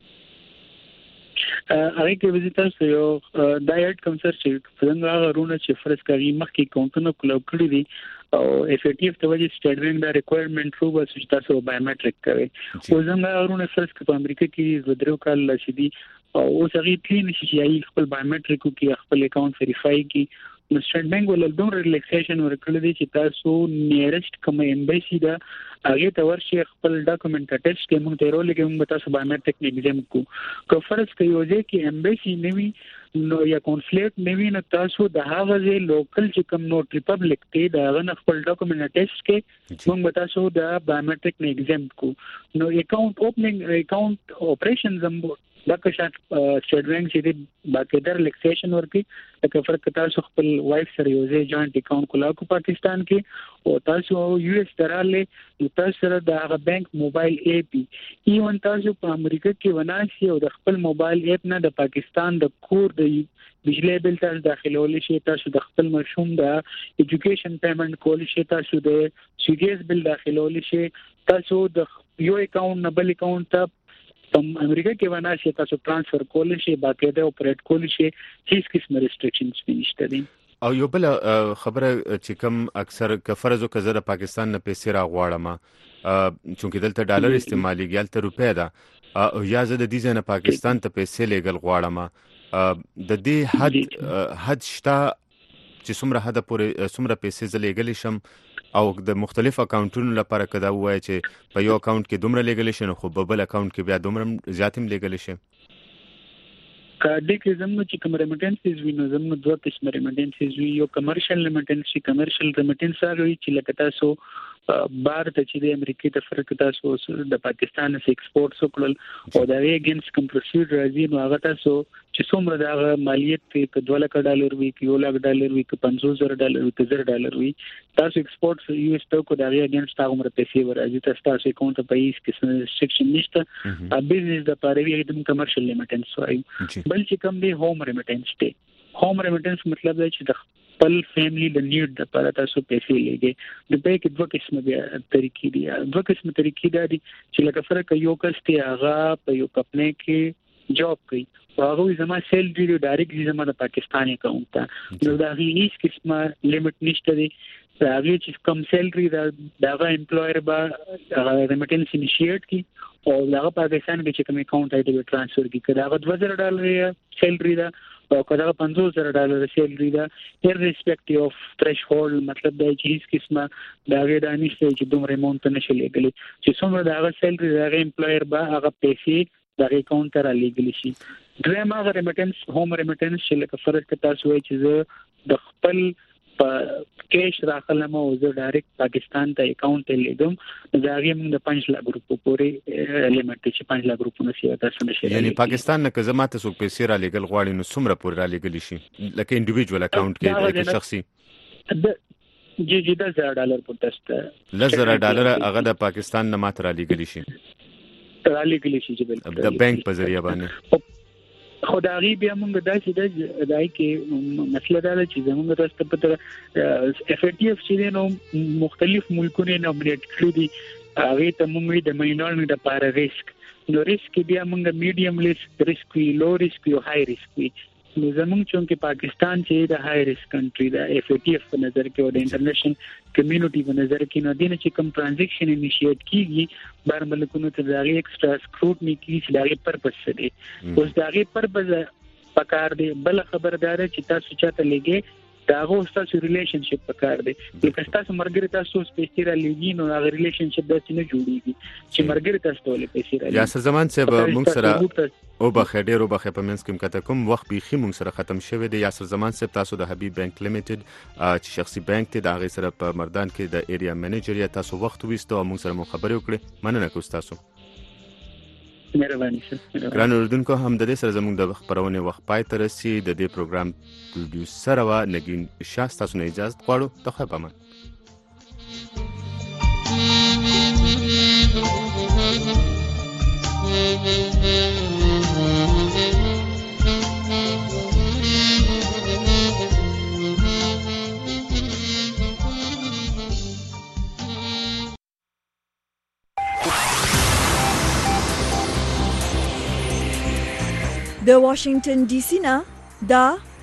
هغه کې وزیتاس یو ډایټ کمسر چې څنګه غرونه چې فرض کوي مخکې کاونټونه کلو کړی دي او اف ای ټی اف ته وجه سټیټ بانک دا ریکوایرمنٹ رو بس چې تاسو بایومټریک کوي او څنګه غرونه فرض په امریکا کې زدرو کال لشدي او اوس هغه کلین شي چې خپل بایومټریک کې خپل اکاونټ ویریفای کی نو سټیټ بانک ولل دوم ریلیکسیشن ورکړل دي چې تاسو نیرست کوم ایمبیسی دا هغه ته ورشي خپل ډاکومېنټ اٹیچ کې موږ ته رول کې موږ تاسو بایومټریک ایگزام کو کو فرض کوي چې ایمبیسی نوي نو یا کونسلیټ نوي نو تاسو د هغه ځای لوکل چې کوم نوٹ ریپبلیک ته دا غن خپل ډاکومېنټ اٹیچ کې موږ تاسو د بایومټریک ایگزام کو نو اکاونټ اوپننګ اکاونټ اپریشن زمبو دا که شات سټیټ بانک چې د باقاعده ریلیکسیشن ورکي لکه فرق تاسو خپل وایف سره یو ځای جوائنٹ اکاونټ کولا کو پاکستان کې او تاسو یو ایس دراله تاسو سره د هغه بانک موبایل ایپ ایون تاسو په امریکا کې وناسي او د خپل موبایل ایپ نه د پاکستان د کور د بجلی بل تاسو داخلول شي تاسو د خپل مشوم د ایجوکیشن پیمنٹ کول شي تاسو د سیګیس بل داخلول شي تاسو د یو اکاونټ نه بل اکاونټ ته په امریکا کې وناسي تاسو ترانسفر کول شي باقاعده اپریټ کول شي هیڅ قسم ریستریکشنز نشته دي او یو بل خبره چې کوم اکثر کفرزو کزره پاکستان نه پیسې را غواړم چونکه دلته ډالر استعمالي ګالته روپیا ده او یا زه د دې نه پاکستان ته پیسې لګل غواړم د دې حد حد شته چې څومره حد پورې څومره پیسې زلېګل شم او د مختلف اکاونټونو لپاره کدا وای چې په یو اکاونټ کې دومره لګل شي نو خو په بل اکاونټ کې بیا دومره زیاتیم لګل شي کډې کې زموږ چې کوم ریمیټنسز وي نو زموږ دوه قسم ریمیټنسز وي یو کمرشل ریمیټنس چې کمرشل ریمیټنس هغه چې لکه تاسو بار ته چې د امریکای د فرق تاسو د پاکستان څخه ایکسپورټ وکړل او دا اگینست کوم پروسیډر راځي نو هغه تاسو چې څومره دا مالیت په دوه لک ډالر وي کې یو لک ډالر وي کې پنځوس زره ډالر وي کې زر ډالر وي تاسو ایکسپورټ یو اس ته کو دا اگینست هغه مر پیسې ورځي تاسو تاسو اکاونټ په هیڅ قسم ریستریکشن نشته ا بزنس د پاره وی د کمرشل ریمیټنس وایي بل چې کوم دی ہوم ریمیټنس دی ہوم ریمیټنس مطلب دی چې د خپل فیملی د نیډ لپاره تاسو پیسې لګي د بیک دوه قسمه طریقې دي دوه قسمه طریقې دي چې لکه فرق یو کس ته هغه په یو کمپنی کې جاب کوي هغه زما سیلری ډایرکټ زما د پاکستاني اکاونټ ته نو دا هیڅ قسمه لیمټ نشته دی هغه چې کم سیلری دا دغه امپلویر به ریمیټنس انیشیټ کی او هغه پاکستان کې چې کوم اکاونټ ایډي ټرانسفر کی کړه هغه دوه زره ډالر سیلری دا او کله پنځوس زره ډالر سیلری دا هر ریسپیکټیو اف تھریش هولډ مطلب دا چې هیڅ قسمه دا غي د انیشته چې دومره اماونټ نشي لګلی چې څومره دا هغه سیلری دا هغه امپلویر به هغه پیسې دا اکاونټ ته را لګلی شي دریم هغه ریمیټنس ہوم ریمیټنس چې لکه فرض کړه تاسو وایي چې د خپل په کیش راخلم او زه ډایرکټ پاکستان ته اکاونټ ته لګم دا هغه موږ د پنځه لک روپو پورې لیمټ چې پنځه لک روپو نشي تاسو نشي یعنی پاکستان نه که زماته څوک پیسې را لګل غواړي نو څومره پورې را لګل شي لکه انډیویډوال اکاونټ کې د شخصي جی جی د زر ډالر په تست لزر ډالر هغه د پاکستان نه ماتره لګل شي را لګل شي چې د بانک په ذریعہ باندې خدایي بیا موږ داسې د دای کې مسله دا چې زموږ تاسو په اف ای ټی اف چې نو مختلف ملکونه نومینیټ کړی دي هغه ته موږ د مینورټي د پاره ریسک نو ریسک بیا موږ میډیم ریسک وی لو ریسک وی های ریسک وی نو زمونږ چونکه پاکستان چې د های ریسک کنټری دا اف او ټی اف په نظر کې او د انټرنیشنل کمیونټي په نظر کې نو دینه چې کوم ټرانزیکشن انیشیټ کیږي بهر ملکونو ته دغه ایکسترا سکروټنی کیږي چې دغه پرپس څه دی اوس دغه پرپس پکار دی بل خبردار چې تاسو چاته لګي داغه تاسو ریلیشنشپ پکار دی لکه تاسو مرګري تاسو سپیشل لګي نو هغه ریلیشنشپ د څه نه جوړیږي چې مرګري تاسو ته ولې پیسې راځي یا سر زمان چې موږ سره او بخیر ډیر او بخیر په منځ کې کته کوم وخت بيخي موږ سره ختم شوه دی یا سر زمان چې تاسو د حبیب بانک لیمیټډ چې شخصي بانک ته د هغه سره په مردان کې د ایریا منیجر یا تاسو وخت وستو موږ سره مو خبرې وکړه مننه کوم تاسو مهرباني سره ګران اوردونکو هم د دې سره زموږ د خبرونه وخت پای ته رسي د دې پروګرام پروډوسر وا نگین شاه تاسو نه اجازه غواړو ته خو به د واشنگټن ډي سي نه دا